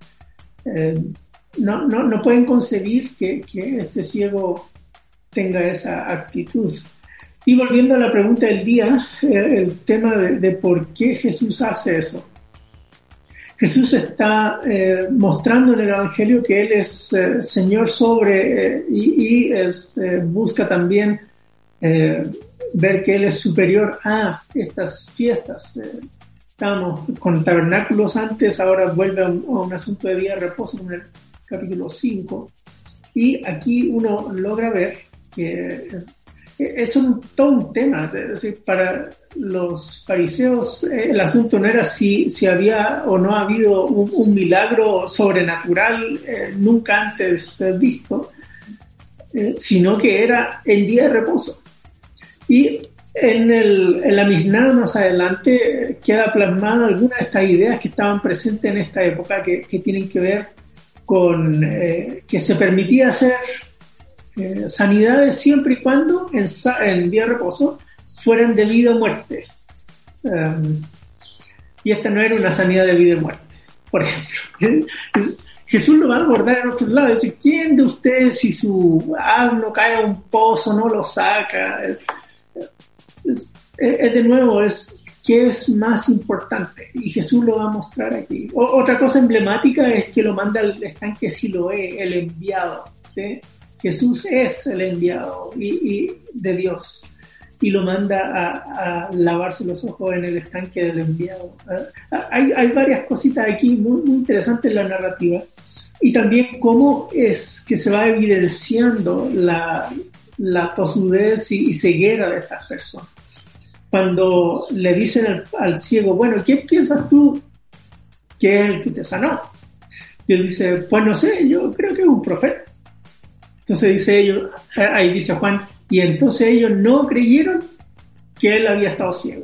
No pueden concebir que este ciego tenga esa actitud. Y volviendo a la pregunta del día, el tema de por qué Jesús hace eso. Jesús está mostrando en el Evangelio que Él es Señor sobre y busca también ver que Él es superior a estas fiestas. Estábamos con tabernáculos antes, ahora vuelve a un asunto de día de reposo en el capítulo 5. Y aquí uno logra ver que Es todo un tema. Es decir, para los fariseos el asunto no era si había o no ha habido un milagro sobrenatural nunca antes visto, sino que era el día de reposo. Y en la Mishnah más adelante queda plasmada algunas de estas ideas que estaban presentes en esta época que tienen que ver con que se permitía hacer sanidades siempre y cuando en día de reposo fueran de vida o muerte. Y esta no era una sanidad de vida o muerte, por ejemplo. Jesús lo va a abordar en otros lados. Dice, ¿quién de ustedes si su asno cae a un pozo no lo saca? De nuevo, ¿qué es más importante? Y Jesús lo va a mostrar aquí. Otra cosa emblemática es que lo manda al estanque Siloé, el enviado, ¿sí? Jesús es el enviado y de Dios, y lo manda a lavarse los ojos en el estanque del enviado. Hay varias cositas aquí muy, muy interesantes en la narrativa, y también cómo es que se va evidenciando la tosudez y ceguera de estas personas. Cuando le dicen al ciego, bueno, ¿quién piensas tú que es el que te sanó? Y él dice, pues no sé, yo creo que es un profeta. Entonces ahí dice Juan, y entonces ellos no creyeron que él había estado ciego.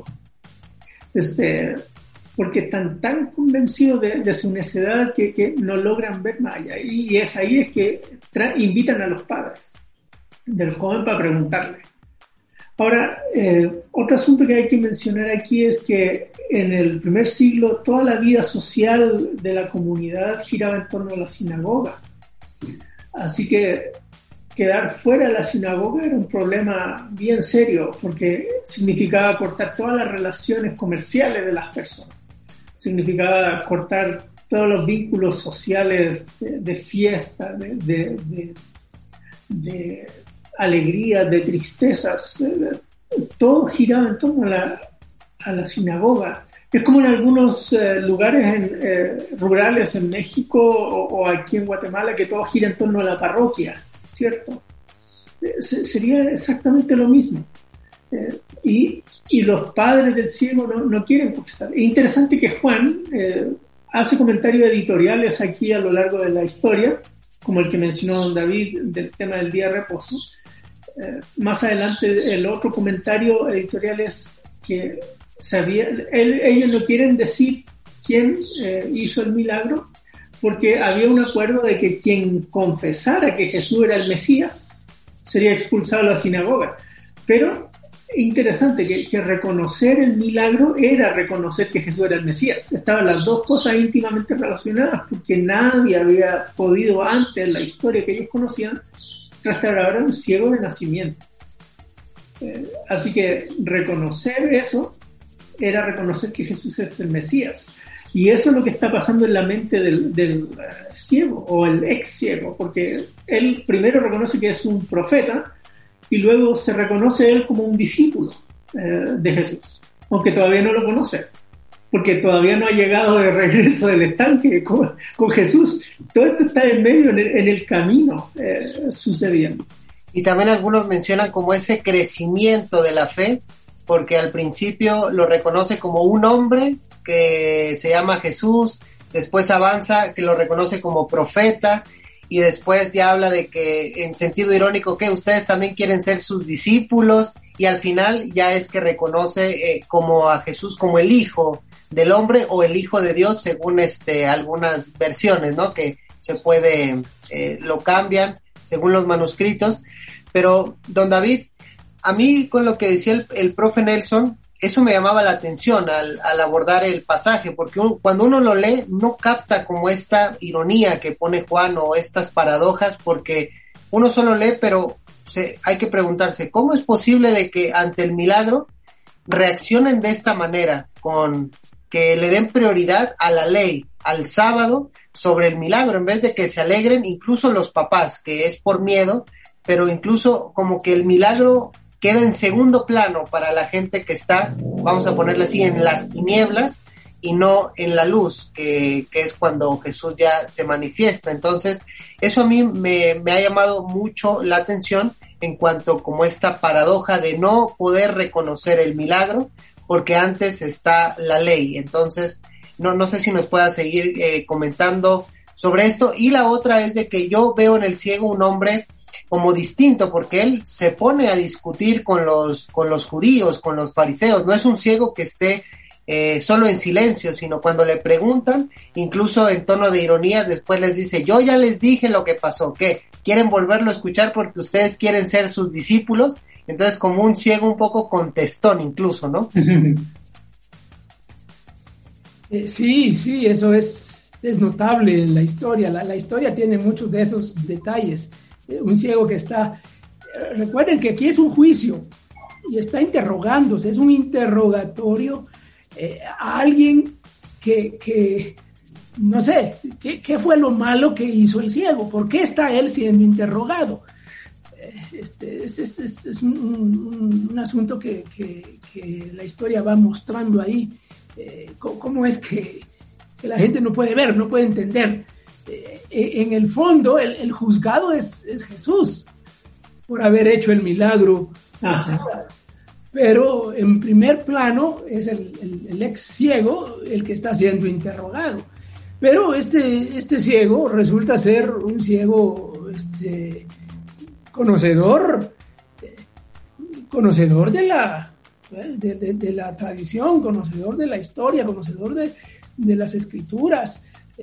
Porque están tan convencidos de su necedad que no logran ver más allá. Y ahí es que invitan a los padres del joven para preguntarle. Ahora, otro asunto que hay que mencionar aquí es que en el primer siglo toda la vida social de la comunidad giraba en torno a la sinagoga. Así que quedar fuera de la sinagoga era un problema bien serio, porque significaba cortar todas las relaciones comerciales de las personas. Significaba cortar todos los vínculos sociales de fiesta, de alegrías, de tristezas. Todo giraba en torno a la sinagoga. Es como en algunos lugares rurales en México o aquí en Guatemala, que todo gira en torno a la parroquia, ¿cierto? Sería exactamente lo mismo. Y los padres del ciego no quieren confesar. Es interesante que Juan hace comentarios editoriales aquí a lo largo de la historia, como el que mencionó don David del tema del día de reposo. Más adelante el otro comentario editorial es que ellos no quieren decir quién hizo el milagro, porque había un acuerdo de que quien confesara que Jesús era el Mesías sería expulsado de la sinagoga. Pero interesante que reconocer el milagro era reconocer que Jesús era el Mesías. Estaban las dos cosas íntimamente relacionadas, porque nadie había podido antes en la historia que ellos conocían restaurar a un ciego de nacimiento. Así que reconocer eso era reconocer que Jesús es el Mesías. Y eso es lo que está pasando en la mente del ciego o el ex ciego, porque él primero reconoce que es un profeta y luego se reconoce él como un discípulo de Jesús, aunque todavía no lo conoce, porque todavía no ha llegado de regreso del estanque con Jesús. Todo esto está en medio, en el camino sucediendo. Y también algunos mencionan como ese crecimiento de la fe, porque al principio lo reconoce como un hombre que se llama Jesús, después avanza que lo reconoce como profeta, y después ya habla de que en sentido irónico que ustedes también quieren ser sus discípulos, y al final ya es que reconoce como a Jesús como el Hijo del Hombre o el Hijo de Dios, según algunas versiones, ¿no? Que se puede, lo cambian según los manuscritos. Pero, don David, a mí con lo que decía el profe Nelson, eso me llamaba la atención al abordar el pasaje, porque cuando uno lo lee no capta como esta ironía que pone Juan o estas paradojas, porque uno solo lee, pero hay que preguntarse, ¿cómo es posible de que ante el milagro reaccionen de esta manera, con que le den prioridad a la ley, al sábado, sobre el milagro, en vez de que se alegren incluso los papás, que es por miedo, pero incluso como que el milagro queda en segundo plano para la gente que está, vamos a ponerle así, en las tinieblas y no en la luz, que es cuando Jesús ya se manifiesta? Entonces, eso a mí me ha llamado mucho la atención, en cuanto como esta paradoja de no poder reconocer el milagro, porque antes está la ley. Entonces, no sé si nos pueda seguir comentando sobre esto. Y la otra es de que yo veo en el ciego un hombre como distinto, porque él se pone a discutir con los judíos, con los fariseos. No es un ciego que esté solo en silencio, sino cuando le preguntan, incluso en tono de ironía, después les dice, yo ya les dije lo que pasó, ¿qué? ¿Quieren volverlo a escuchar porque ustedes quieren ser sus discípulos? Entonces, como un ciego un poco contestón incluso, ¿no? Sí, eso es notable en la historia. La historia tiene muchos de esos detalles. Un ciego que está... recuerden que aquí es un juicio y está interrogándose, es un interrogatorio a alguien que no sé, ¿qué fue lo malo que hizo el ciego? ¿Por qué está él siendo interrogado? Es un asunto que la historia va mostrando ahí. ¿Cómo es que la gente no puede ver, no puede entender? En el fondo, el juzgado es Jesús por haber hecho el milagro. Pero en primer plano es el ex ciego el que está siendo interrogado. Pero este ciego resulta ser un ciego conocedor de la tradición, conocedor de la historia, conocedor de las escrituras.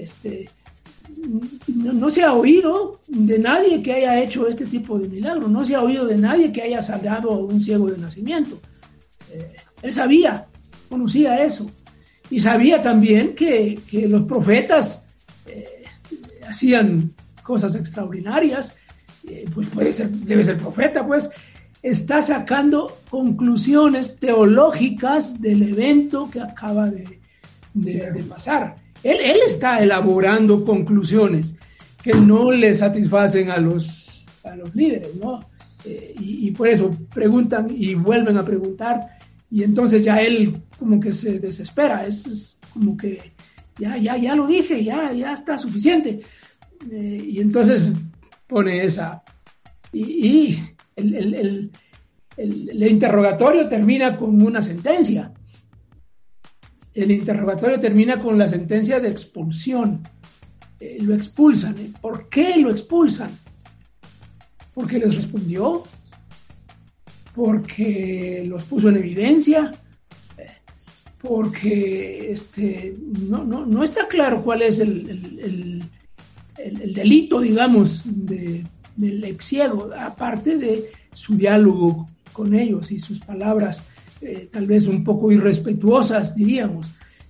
No se ha oído de nadie que haya hecho este tipo de milagro, no se ha oído de nadie que haya sanado a un ciego de nacimiento. Él sabía, conocía eso, y sabía también que los profetas hacían cosas extraordinarias. Pues debe ser profeta, pues está sacando conclusiones teológicas del evento que acaba de pasar. Él está elaborando conclusiones que no le satisfacen a los líderes, ¿no? Y por eso preguntan y vuelven a preguntar, y entonces ya él como que se desespera, es como que ya lo dije, ya está suficiente. Y entonces pone esa, y el interrogatorio termina con una sentencia. El interrogatorio termina con la sentencia de expulsión. Lo expulsan. ¿Por qué lo expulsan? ¿Porque les respondió? ¿Porque los puso en evidencia? Porque no está claro cuál es el delito, digamos, del ex ciego, aparte de su diálogo con ellos y sus palabras tal vez un poco irrespetuosas, diríamos.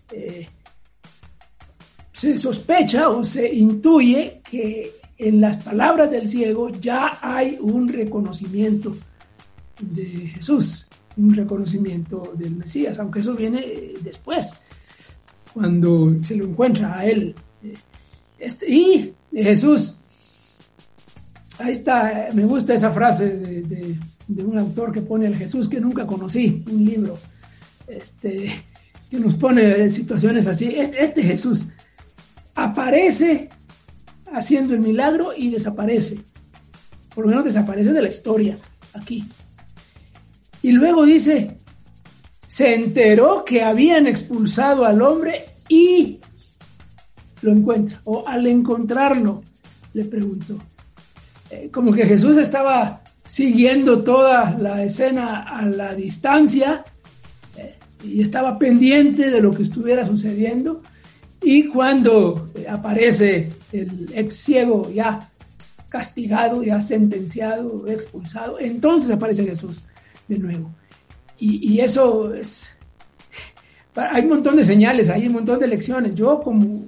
Se sospecha o se intuye que en las palabras del ciego ya hay un reconocimiento de Jesús, un reconocimiento del Mesías, aunque eso viene después, cuando se lo encuentra a él. Y Jesús, ahí está, me gusta esa frase de un autor que pone el Jesús que nunca conocí, un libro que nos pone situaciones así. Este Jesús aparece haciendo el milagro y desaparece, por lo menos desaparece de la historia aquí, y luego dice, se enteró que habían expulsado al hombre y lo encuentra, o al encontrarlo le preguntó. Como que Jesús estaba siguiendo toda la escena a la distancia y estaba pendiente de lo que estuviera sucediendo, y cuando aparece el ex ciego ya castigado, ya sentenciado, expulsado, entonces aparece Jesús de nuevo. Y eso es... Hay un montón de señales, hay un montón de lecciones. Yo como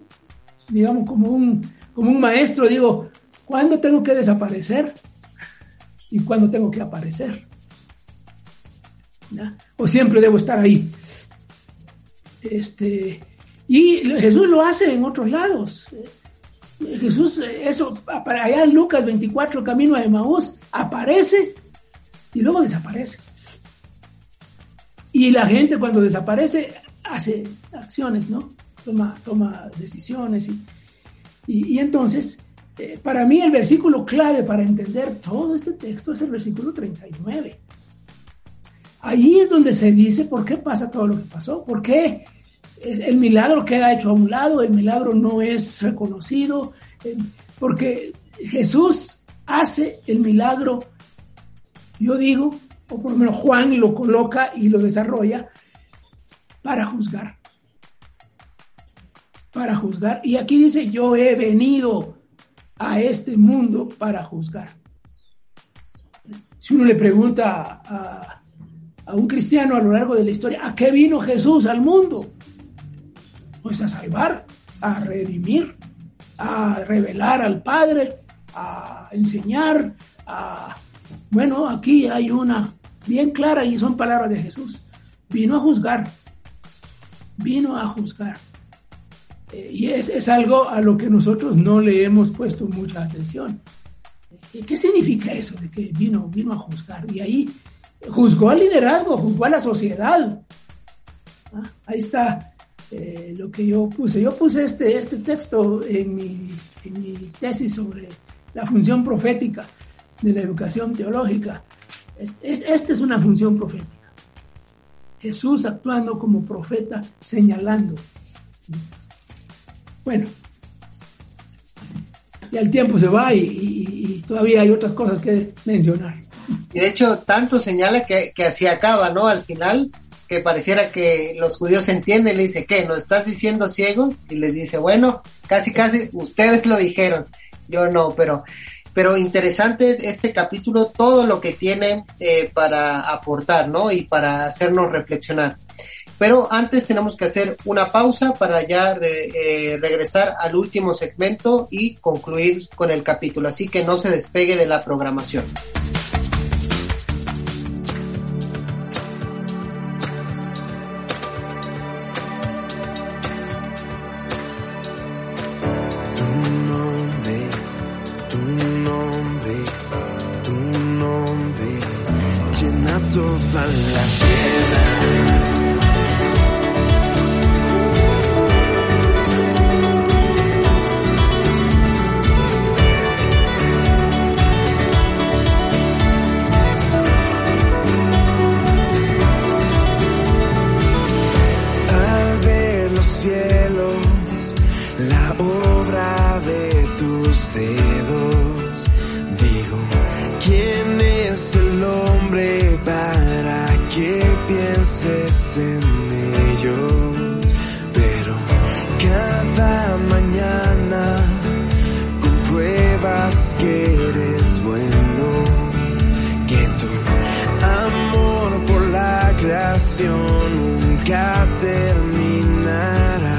un maestro digo, ¿cuándo tengo que desaparecer? ¿Y cuándo tengo que aparecer? ¿Ya? ¿O siempre debo estar ahí? Y Jesús lo hace en otros lados. Jesús, eso, allá en Lucas 24, camino a Emaús, aparece y luego desaparece. Y la gente cuando desaparece hace acciones, ¿no? Toma decisiones y entonces Para mí el versículo clave para entender todo este texto es el versículo 39. Ahí es donde se dice por qué pasa todo lo que pasó, por qué el milagro queda hecho a un lado, el milagro no es reconocido, porque Jesús hace el milagro, yo digo, o por lo menos Juan lo coloca y lo desarrolla para juzgar. Para juzgar. Y aquí dice, yo he venido a este mundo para juzgar. Si uno le pregunta a un cristiano a lo largo de la historia, ¿a qué vino Jesús al mundo? Pues a salvar, a redimir, a revelar al Padre, a enseñar, bueno, aquí hay una bien clara y son palabras de Jesús. Vino a juzgar. Y es algo a lo que nosotros no le hemos puesto mucha atención. ¿Qué significa eso de que vino a juzgar? Y ahí juzgó al liderazgo, juzgó a la sociedad. Ahí está lo que yo puse. Yo puse este texto en mi tesis sobre la función profética de la educación teológica. Esta es una función profética. Jesús actuando como profeta, señalando. Bueno, ya el tiempo se va y todavía hay otras cosas que mencionar. Y de hecho, tanto señala que así acaba, ¿no? Al final, que pareciera que los judíos entienden y le dice, ¿qué? ¿Nos estás diciendo ciegos? Y les dice, bueno, casi, ustedes lo dijeron. Yo no, pero interesante este capítulo, todo lo que tiene para aportar, ¿no? Y para hacernos reflexionar. Pero antes tenemos que hacer una pausa para ya regresar al último segmento y concluir con el capítulo. Así que no se despegue de la programación. Toda la tierra. Al ver los cielos, la obra de tus dedos, digo, ¿quién es el hombre para que pienses en ello? Pero cada mañana compruebas que eres bueno, que tu amor por la creación nunca terminará.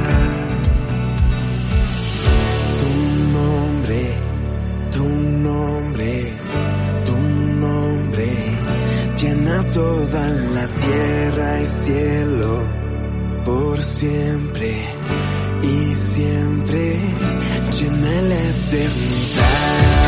Tu nombre llena toda la tierra y cielo por siempre y siempre llena la eternidad.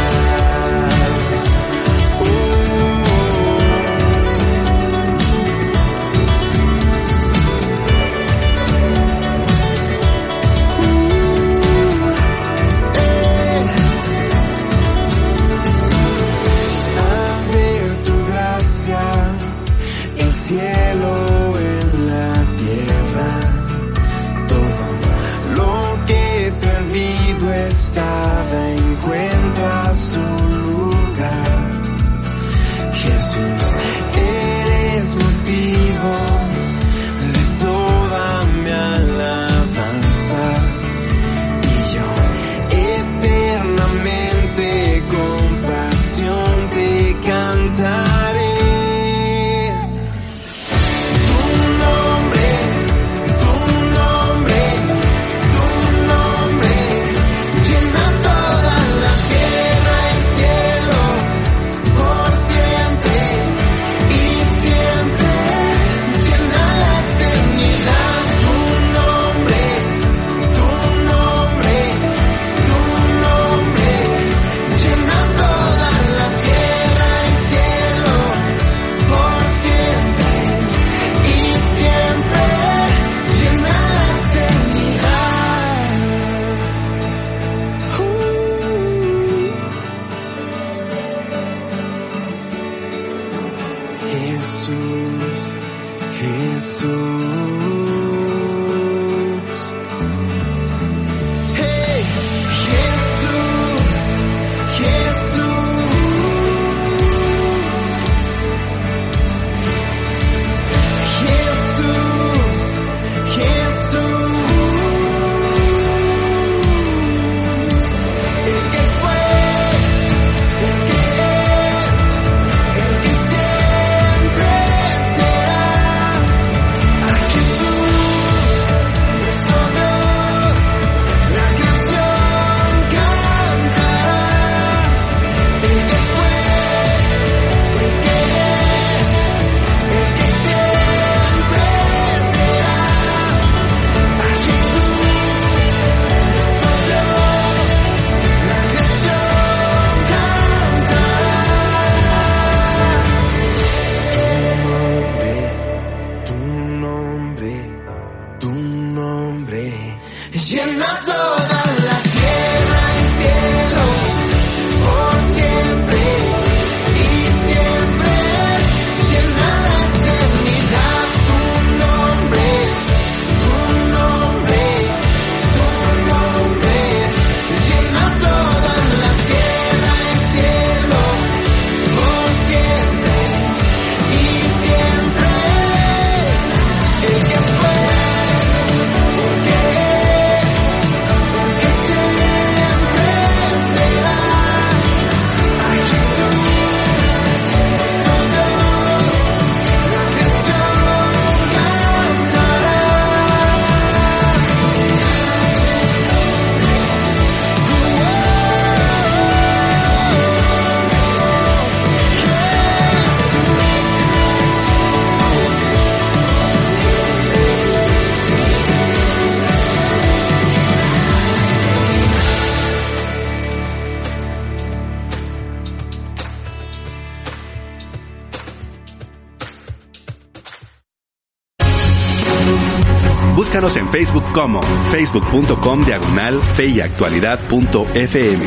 Encuentras Búscanos en Facebook como facebook.com/feyactualidad.fm.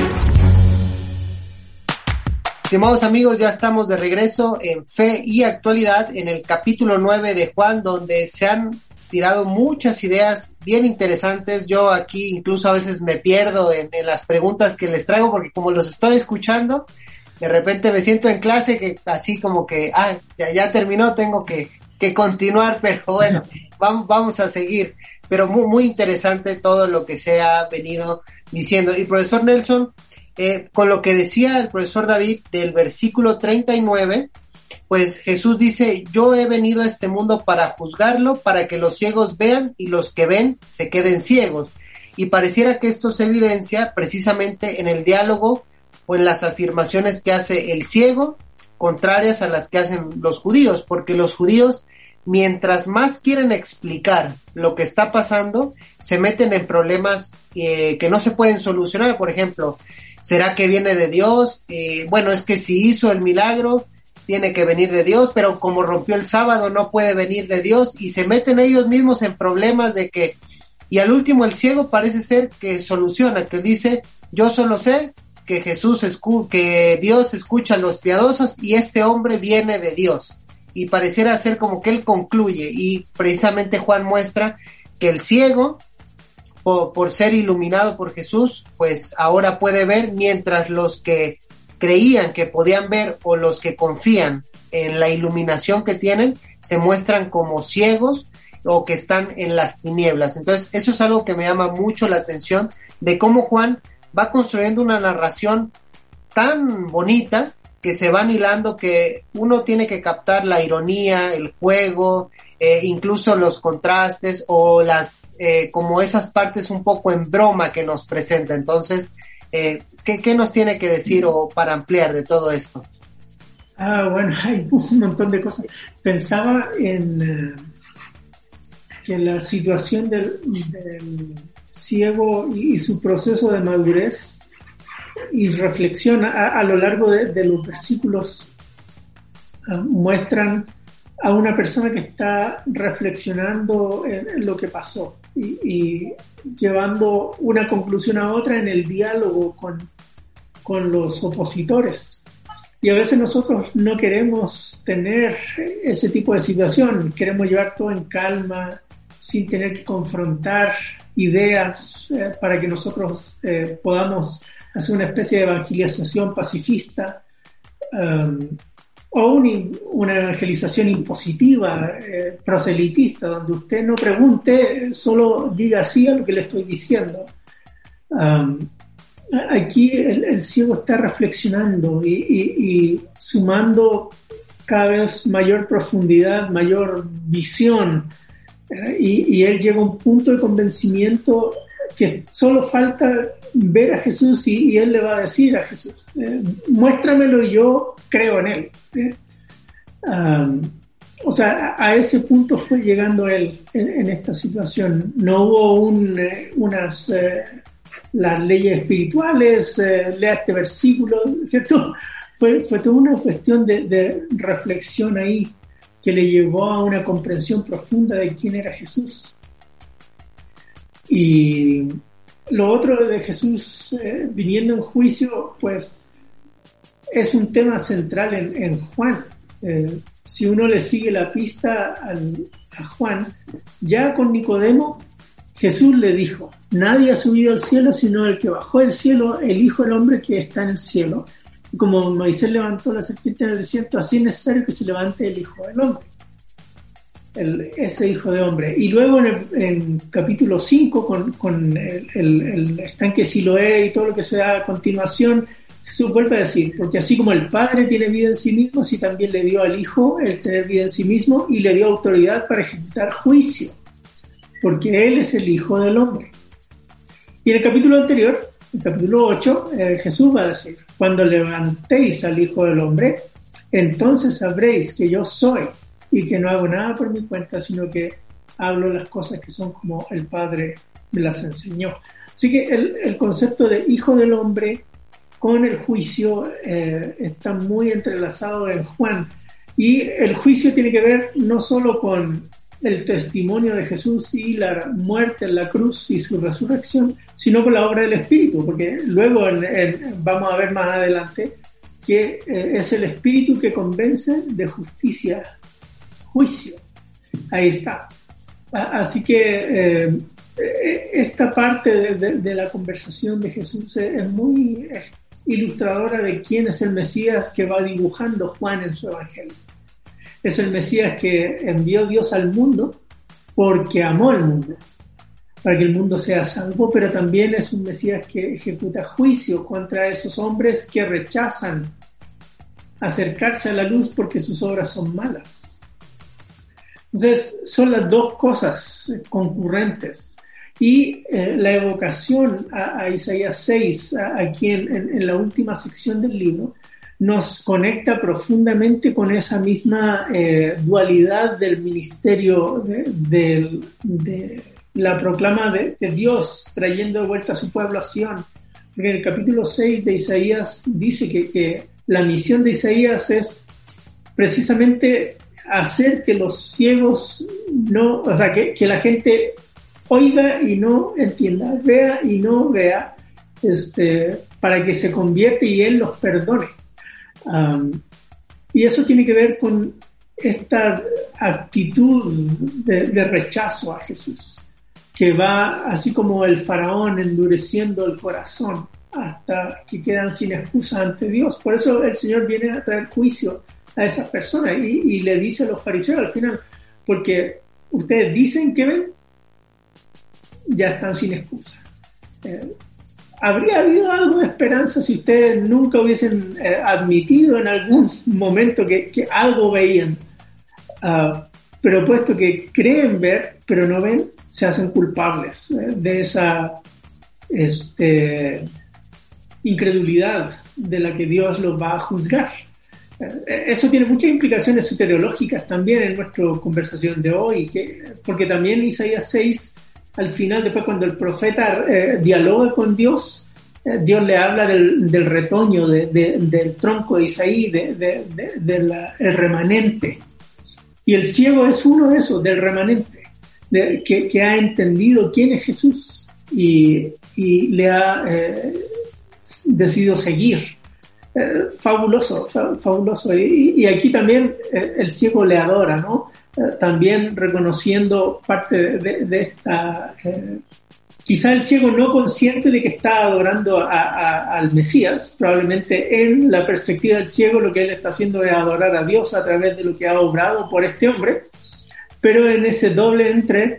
Estimados amigos, ya estamos de regreso en Fe y Actualidad, en el capítulo 9 de Juan, donde se han tirado muchas ideas bien interesantes. Yo aquí incluso a veces me pierdo en las preguntas que les traigo, porque como los estoy escuchando, de repente me siento en clase que así como que, ya terminó, tengo que continuar, pero bueno, vamos a seguir. Pero muy, muy interesante todo lo que se ha venido diciendo. Y profesor Nelson, con lo que decía el profesor David del versículo 39, pues Jesús dice: yo he venido a este mundo para juzgarlo, para que los ciegos vean y los que ven se queden ciegos. Y pareciera que esto se evidencia precisamente en el diálogo o en las afirmaciones que hace el ciego, contrarias a las que hacen los judíos, porque los judíos, mientras más quieren explicar lo que está pasando, se meten en problemas que no se pueden solucionar. Por ejemplo, ¿será que viene de Dios? Bueno, es que si hizo el milagro, tiene que venir de Dios, pero como rompió el sábado, no puede venir de Dios, y se meten ellos mismos en problemas de que, y al último el ciego parece ser que soluciona, que dice: yo solo sé que que Dios escucha a los piadosos y este hombre viene de Dios. Y pareciera ser como que él concluye, y precisamente Juan muestra que el ciego, por ser iluminado por Jesús, pues ahora puede ver, mientras los que creían que podían ver o los que confían en la iluminación que tienen se muestran como ciegos o que están en las tinieblas. Entonces eso es algo que me llama mucho la atención, de cómo Juan va construyendo una narración tan bonita que se van hilando, que uno tiene que captar la ironía, el juego, incluso los contrastes o como esas partes un poco en broma que nos presenta. Entonces, ¿qué nos tiene que decir o para ampliar de todo esto? Bueno, hay un montón de cosas. Pensaba en que la situación del ciego y su proceso de madurez, y reflexiona a lo largo de los versículos, muestran a una persona que está reflexionando en lo que pasó y llevando una conclusión a otra en el diálogo con los opositores. Y a veces nosotros no queremos tener ese tipo de situación, queremos llevar todo en calma, sin tener que confrontar ideas, para que nosotros podamos hacer una especie de evangelización pacifista, o una evangelización impositiva, proselitista, donde usted no pregunte, solo diga sí a lo que le estoy diciendo. Aquí el ciego está reflexionando y sumando cada vez mayor profundidad, mayor visión, y él llega a un punto de convencimiento que solo falta ver a Jesús y él le va a decir a Jesús: muéstramelo y yo creo en él. O sea, a ese punto fue llegando él en esta situación. No hubo las leyes espirituales, lea este versículo, ¿cierto? Fue toda una cuestión de reflexión ahí que le llevó a una comprensión profunda de quién era Jesús. Y lo otro de Jesús viniendo en juicio, pues es un tema central en Juan. Si uno le sigue la pista a Juan, ya con Nicodemo, Jesús le dijo: nadie ha subido al cielo sino el que bajó del cielo, el Hijo del Hombre que está en el cielo. Y como Moisés levantó la serpiente en el desierto, así es necesario que se levante el Hijo del Hombre. Ese Hijo de Hombre. Y luego en capítulo 5, con el estanque Siloé y todo lo que se da a continuación, Jesús vuelve a decir: porque así como el Padre tiene vida en sí mismo, así también le dio al Hijo el tener vida en sí mismo y le dio autoridad para ejecutar juicio, porque Él es el Hijo del Hombre. Y en el capítulo anterior, en el capítulo 8, Jesús va a decir: cuando levantéis al Hijo del Hombre, entonces sabréis que yo soy, y que no hago nada por mi cuenta, sino que hablo las cosas que son como el Padre me las enseñó. Así que el concepto de Hijo del Hombre con el juicio está muy entrelazado en Juan. Y el juicio tiene que ver no solo con el testimonio de Jesús y la muerte en la cruz y su resurrección, sino por la obra del Espíritu, porque luego vamos a ver más adelante que es el Espíritu que convence de justicia, juicio. Ahí está. Así que esta parte de la conversación de Jesús es muy ilustradora de quién es el Mesías que va dibujando Juan en su Evangelio. Es el Mesías que envió Dios al mundo porque amó al mundo, para que el mundo sea salvo, pero también es un Mesías que ejecuta juicio contra esos hombres que rechazan acercarse a la luz porque sus obras son malas. Entonces, son las dos cosas concurrentes. Y la evocación a Isaías 6, aquí en la última sección del libro, nos conecta profundamente con esa misma dualidad del ministerio de la proclama de Dios trayendo de vuelta a su pueblo a Sion. Porque en el capítulo 6 de Isaías dice que la misión de Isaías es precisamente hacer que los ciegos que la gente oiga y no entienda, vea y no vea, para que se convierta y Él los perdone. Y eso tiene que ver con esta actitud de rechazo a Jesús, que va así como el faraón endureciendo el corazón hasta que quedan sin excusa ante Dios. Por eso el Señor viene a traer juicio a esas personas y le dice a los fariseos al final, porque ustedes dicen que ven, ya están sin excusa. ¿Habría habido algo de esperanza si ustedes nunca hubiesen admitido en algún momento que algo veían? Pero puesto que creen ver, pero no ven, se hacen culpables de esa incredulidad de la que Dios los va a juzgar. Eso tiene muchas implicaciones soteriológicas también en nuestra conversación de hoy, porque también Isaías 6, al final, después cuando el profeta dialoga con Dios, Dios le habla del retoño, del tronco de Isaí, del remanente. Y el ciego es uno de esos, del remanente, que ha entendido quién es Jesús y le ha decidido seguir. Fabuloso. Y aquí también el ciego le adora, ¿no? También reconociendo parte de esta... quizá el ciego no consciente de que está adorando al Mesías, probablemente en la perspectiva del ciego lo que él está haciendo es adorar a Dios a través de lo que ha obrado por este hombre, pero en ese doble entre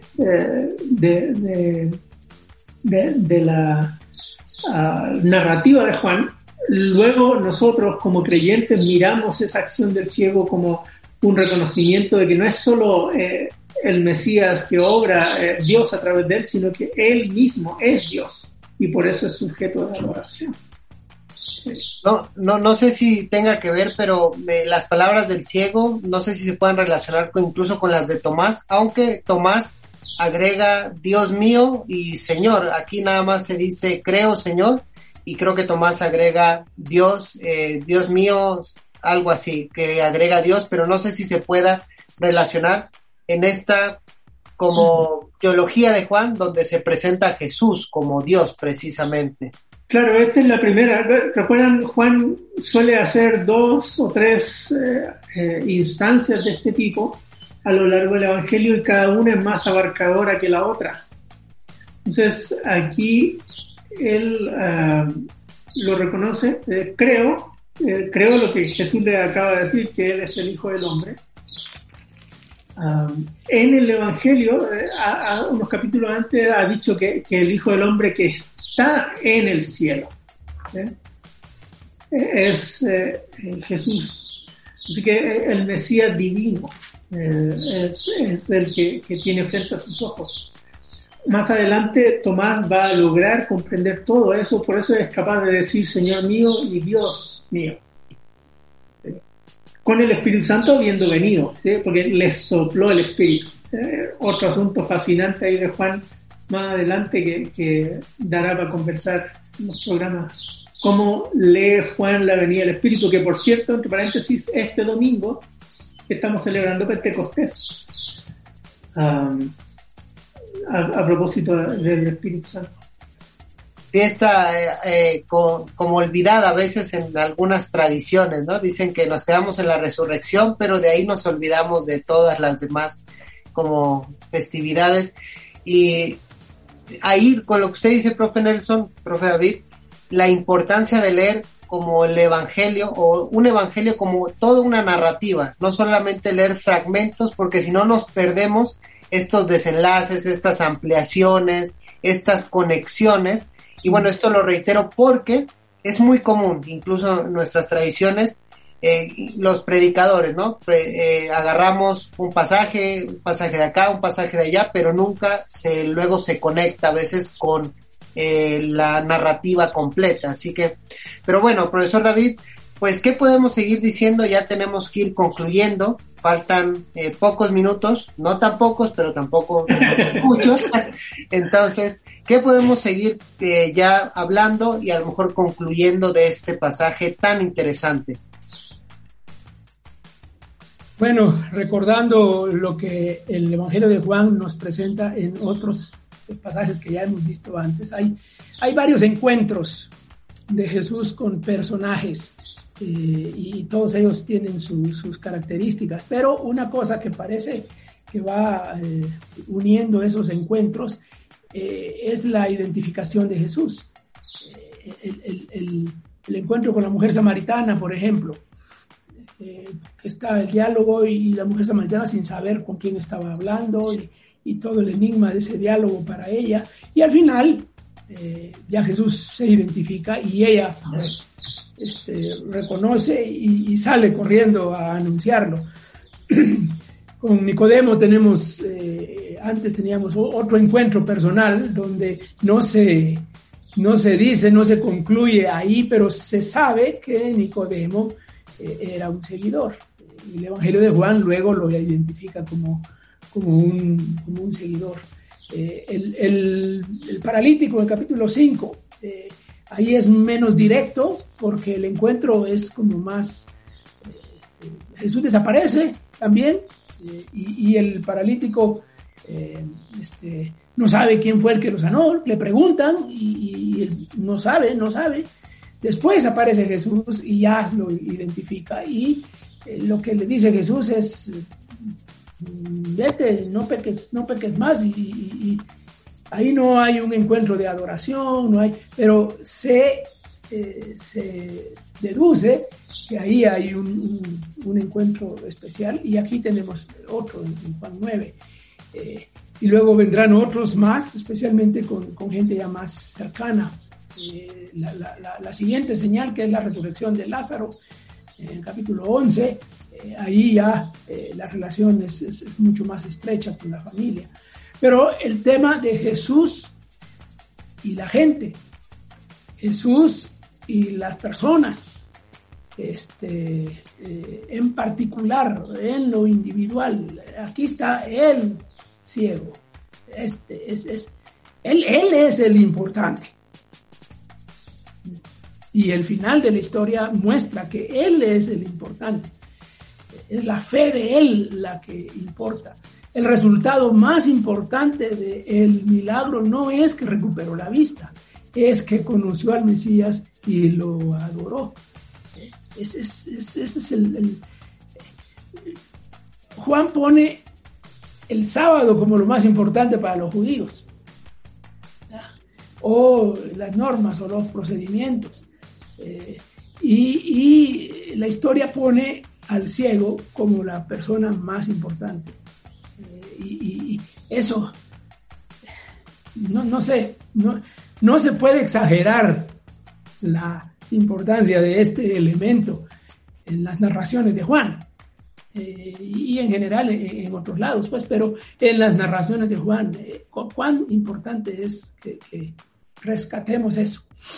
de la narrativa de Juan, luego nosotros como creyentes miramos esa acción del ciego como un reconocimiento de que no es solo el Mesías que obra Dios a través de él, sino que él mismo es Dios y por eso es sujeto de adoración. No sé si tenga que ver, pero las palabras del ciego no sé si se puedan relacionar incluso con las de Tomás, aunque Tomás agrega Dios mío y Señor. Aquí nada más se dice creo Señor, y creo que Tomás agrega Dios mío, algo así, que agrega Dios, pero no sé si se pueda relacionar en esta como teología de Juan, donde se presenta a Jesús como Dios precisamente. Claro, esta es la primera. Recuerdan, Juan suele hacer 2 o 3 instancias de este tipo a lo largo del Evangelio y cada una es más abarcadora que la otra. Entonces, aquí él lo reconoce, creo lo que Jesús le acaba de decir, que él es el Hijo del Hombre. En el Evangelio, unos capítulos antes, ha dicho que el Hijo del Hombre que está en el cielo es Jesús. Así que el Mesías divino es el que tiene frente a sus ojos. Más adelante Tomás va a lograr comprender todo eso, por eso es capaz de decir Señor mío y Dios mío. Con el Espíritu Santo habiendo venido, ¿sí? Porque les sopló el Espíritu. Otro asunto fascinante ahí de Juan más adelante que dará para conversar en los programas. Cómo lee Juan la venida del Espíritu, que por cierto, entre paréntesis, este domingo estamos celebrando Pentecostés. a propósito del Espíritu Santo. Fiesta como olvidada a veces en algunas tradiciones, ¿no? Dicen que nos quedamos en la resurrección, pero de ahí nos olvidamos de todas las demás como festividades. Y ahí, con lo que usted dice, profe Nelson, profe David, la importancia de leer como el evangelio, o un evangelio como toda una narrativa, no solamente leer fragmentos, porque si no nos perdemos estos desenlaces, estas ampliaciones, estas conexiones. Y bueno, esto lo reitero porque es muy común, incluso en nuestras tradiciones, los predicadores, ¿no? Agarramos un pasaje de acá, un pasaje de allá, pero nunca luego se conecta a veces con la narrativa completa. Así que, pero bueno, profesor David, pues, ¿qué podemos seguir diciendo? Ya tenemos que ir concluyendo. Faltan pocos minutos, no tan pocos, pero tampoco muchos. Entonces, ¿qué podemos seguir ya hablando y a lo mejor concluyendo de este pasaje tan interesante? Bueno, recordando lo que el Evangelio de Juan nos presenta en otros pasajes que ya hemos visto antes, hay varios encuentros de Jesús con personajes. Y todos ellos tienen sus características, pero una cosa que parece que va uniendo esos encuentros es la identificación de Jesús. El encuentro con la mujer samaritana, por ejemplo, está el diálogo y la mujer samaritana sin saber con quién estaba hablando y todo el enigma de ese diálogo para ella, y al final ya Jesús se identifica y ella pues, reconoce y sale corriendo a anunciarlo. Con Nicodemo antes teníamos otro encuentro personal donde no se dice, no se concluye ahí, pero se sabe que Nicodemo era un seguidor. Y el Evangelio de Juan luego lo identifica como un seguidor. El paralítico en el capítulo 5, ahí es menos directo porque el encuentro es como más, Jesús desaparece también y el paralítico no sabe quién fue el que lo sanó, le preguntan y él no sabe, después aparece Jesús y ya lo identifica y lo que le dice Jesús es: vete, no peques más, y ahí no hay un encuentro de adoración, pero se deduce que ahí hay un encuentro especial, y aquí tenemos otro en Juan 9, y luego vendrán otros más, especialmente con gente ya más cercana. La siguiente señal, que es la resurrección de Lázaro, en el capítulo 11, ahí ya la relación es mucho más estrecha con la familia. Pero el tema de Jesús y la gente, Jesús y las personas, en particular, en lo individual, aquí está el ciego, él es el importante. Y el final de la historia muestra que él es el importante. Es la fe de él la que importa. El resultado más importante del milagro no es que recuperó la vista, es que conoció al Mesías y lo adoró. Ese es el Juan pone el sábado como lo más importante para los judíos, o las normas o los procedimientos. Y la historia pone al ciego como la persona más importante. Y eso, no se puede exagerar la importancia de este elemento en las narraciones de Juan, y en general en otros lados, pues, pero en las narraciones de Juan, cuán importante es que rescatemos eso.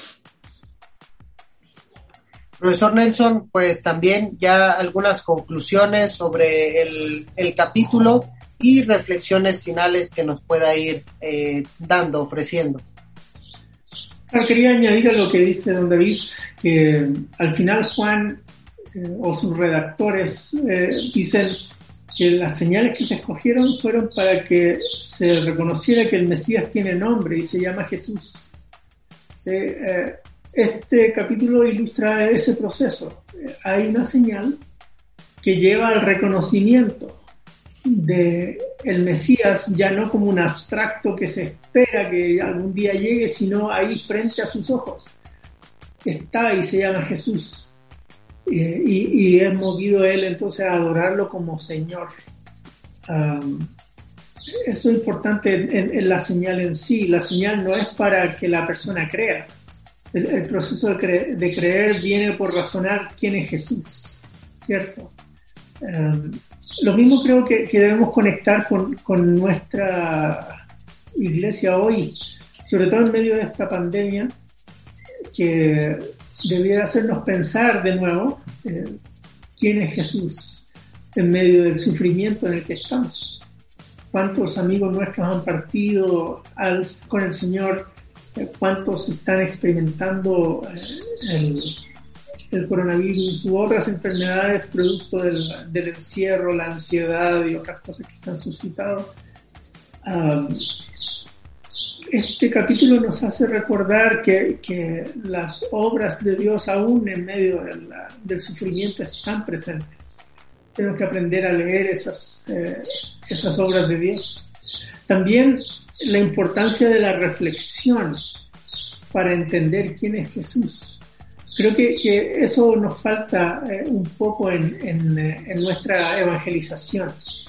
Profesor Nelson, pues también ya algunas conclusiones sobre el capítulo y reflexiones finales que nos pueda ir ofreciendo. Quería añadir a lo que dice don David, que al final Juan o sus redactores dicen que las señales que se escogieron fueron para que se reconociera que el Mesías tiene nombre y se llama Jesús. Este capítulo ilustra ese proceso. Hay una señal que lleva al reconocimiento de el Mesías, ya no como un abstracto que se espera que algún día llegue, sino ahí frente a sus ojos. Está y se llama Jesús. Y es movido él entonces a adorarlo como Señor. Eso es importante en la señal en sí. La señal no es para que la persona crea. El proceso de creer viene por razonar quién es Jesús, ¿cierto? Lo mismo creo que debemos conectar con nuestra iglesia hoy, sobre todo en medio de esta pandemia, que debiera hacernos pensar de nuevo quién es Jesús en medio del sufrimiento en el que estamos. ¿Cuántos amigos nuestros han partido con el Señor? ¿Cuántos están experimentando el coronavirus u otras enfermedades producto del encierro, la ansiedad y otras cosas que se han suscitado? Este capítulo nos hace recordar que las obras de Dios aún en medio del sufrimiento están presentes. Tenemos que aprender a leer esas obras de Dios. También la importancia de la reflexión para entender quién es Jesús. Creo que eso nos falta un poco en nuestra evangelización.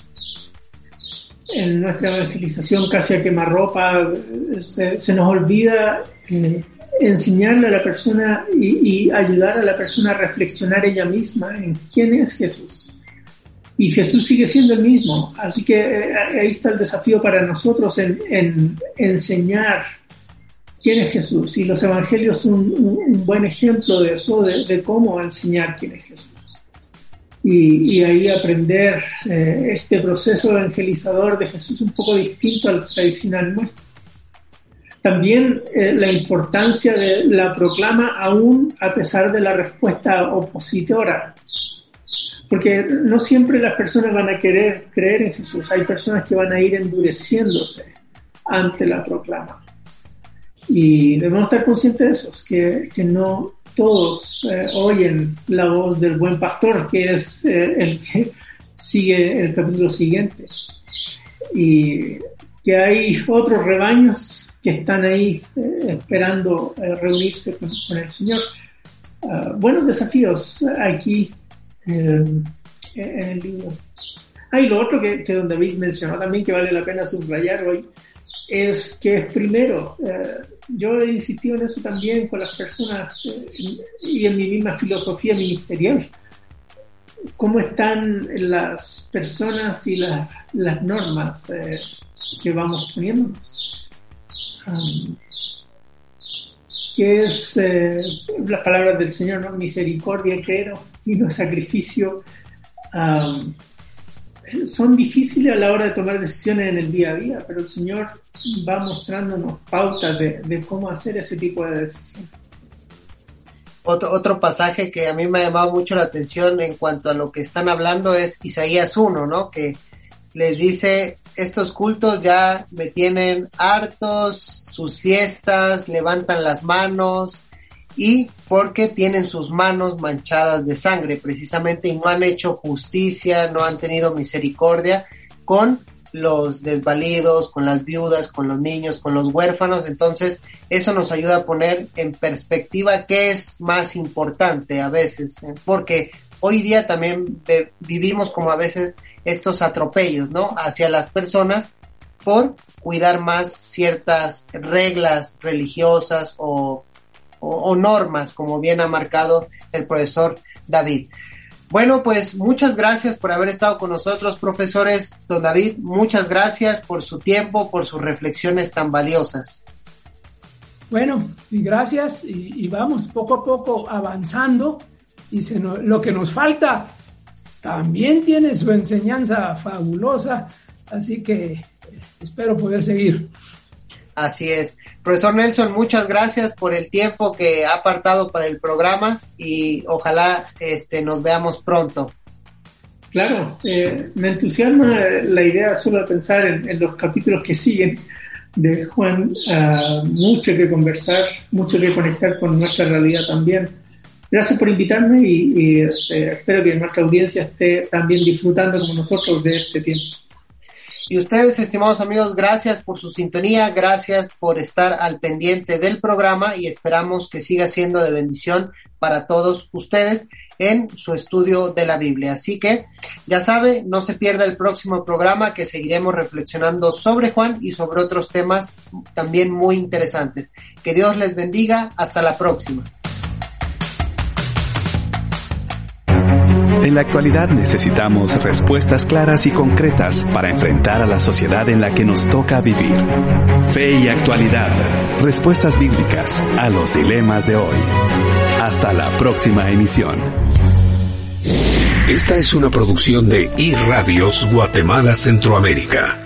En nuestra evangelización casi a quemarropa se nos olvida enseñarle a la persona y ayudar a la persona a reflexionar ella misma en quién es Jesús. Y Jesús sigue siendo el mismo, así que ahí está el desafío para nosotros en enseñar quién es Jesús. Y los evangelios son un buen ejemplo de eso, de cómo enseñar quién es Jesús. Y ahí aprender este proceso evangelizador de Jesús un poco distinto al tradicional nuestro. También la importancia de la proclama aún a pesar de la respuesta opositora. Porque no siempre las personas van a querer creer en Jesús. Hay personas que van a ir endureciéndose ante la proclama. Y debemos estar conscientes de eso, que no todos oyen la voz del buen pastor, que es el que sigue el capítulo siguiente. Y que hay otros rebaños que están ahí esperando reunirse con el Señor. Buenos desafíos aquí en el libro. Y lo otro que don David mencionó también, que vale la pena subrayar hoy, es que es primero. Yo he insistido en eso también con las personas y en mi misma filosofía ministerial. ¿Cómo están las personas y las normas que vamos poniéndonos? Que es las palabras del Señor, ¿no? Misericordia quiero y no sacrificio. Son difíciles a la hora de tomar decisiones en el día a día, pero el Señor va mostrándonos pautas de cómo hacer ese tipo de decisiones. Otro pasaje que a mí me ha llamado mucho la atención en cuanto a lo que están hablando es Isaías 1, ¿no? Que les dice, estos cultos ya me tienen hartos, sus fiestas, levantan las manos, y porque tienen sus manos manchadas de sangre, precisamente, y no han hecho justicia, no han tenido misericordia con los desvalidos, con las viudas, con los niños, con los huérfanos. Entonces, eso nos ayuda a poner en perspectiva qué es más importante a veces, porque hoy día también vivimos como a veces estos atropellos, ¿no? Hacia las personas por cuidar más ciertas reglas religiosas o normas, como bien ha marcado el profesor David. Bueno, pues muchas gracias por haber estado con nosotros, profesores. Don David, muchas gracias por su tiempo, por sus reflexiones tan valiosas. Bueno, y gracias, y vamos poco a poco avanzando, y lo que nos falta también tiene su enseñanza fabulosa, así que espero poder seguir. Así es. Profesor Nelson, muchas gracias por el tiempo que ha apartado para el programa y ojalá nos veamos pronto. Claro, me entusiasma la idea solo de pensar en los capítulos que siguen de Juan. Mucho que conversar, mucho que conectar con nuestra realidad también. Gracias por invitarme y espero que nuestra audiencia esté también disfrutando como nosotros de este tiempo. Y ustedes, estimados amigos, gracias por su sintonía, gracias por estar al pendiente del programa y esperamos que siga siendo de bendición para todos ustedes en su estudio de la Biblia. Así que, ya sabe, no se pierda el próximo programa que seguiremos reflexionando sobre Juan y sobre otros temas también muy interesantes. Que Dios les bendiga. Hasta la próxima. En la actualidad necesitamos respuestas claras y concretas para enfrentar a la sociedad en la que nos toca vivir. Fe y actualidad. Respuestas bíblicas a los dilemas de hoy. Hasta la próxima emisión. Esta es una producción de iRadios Guatemala Centroamérica.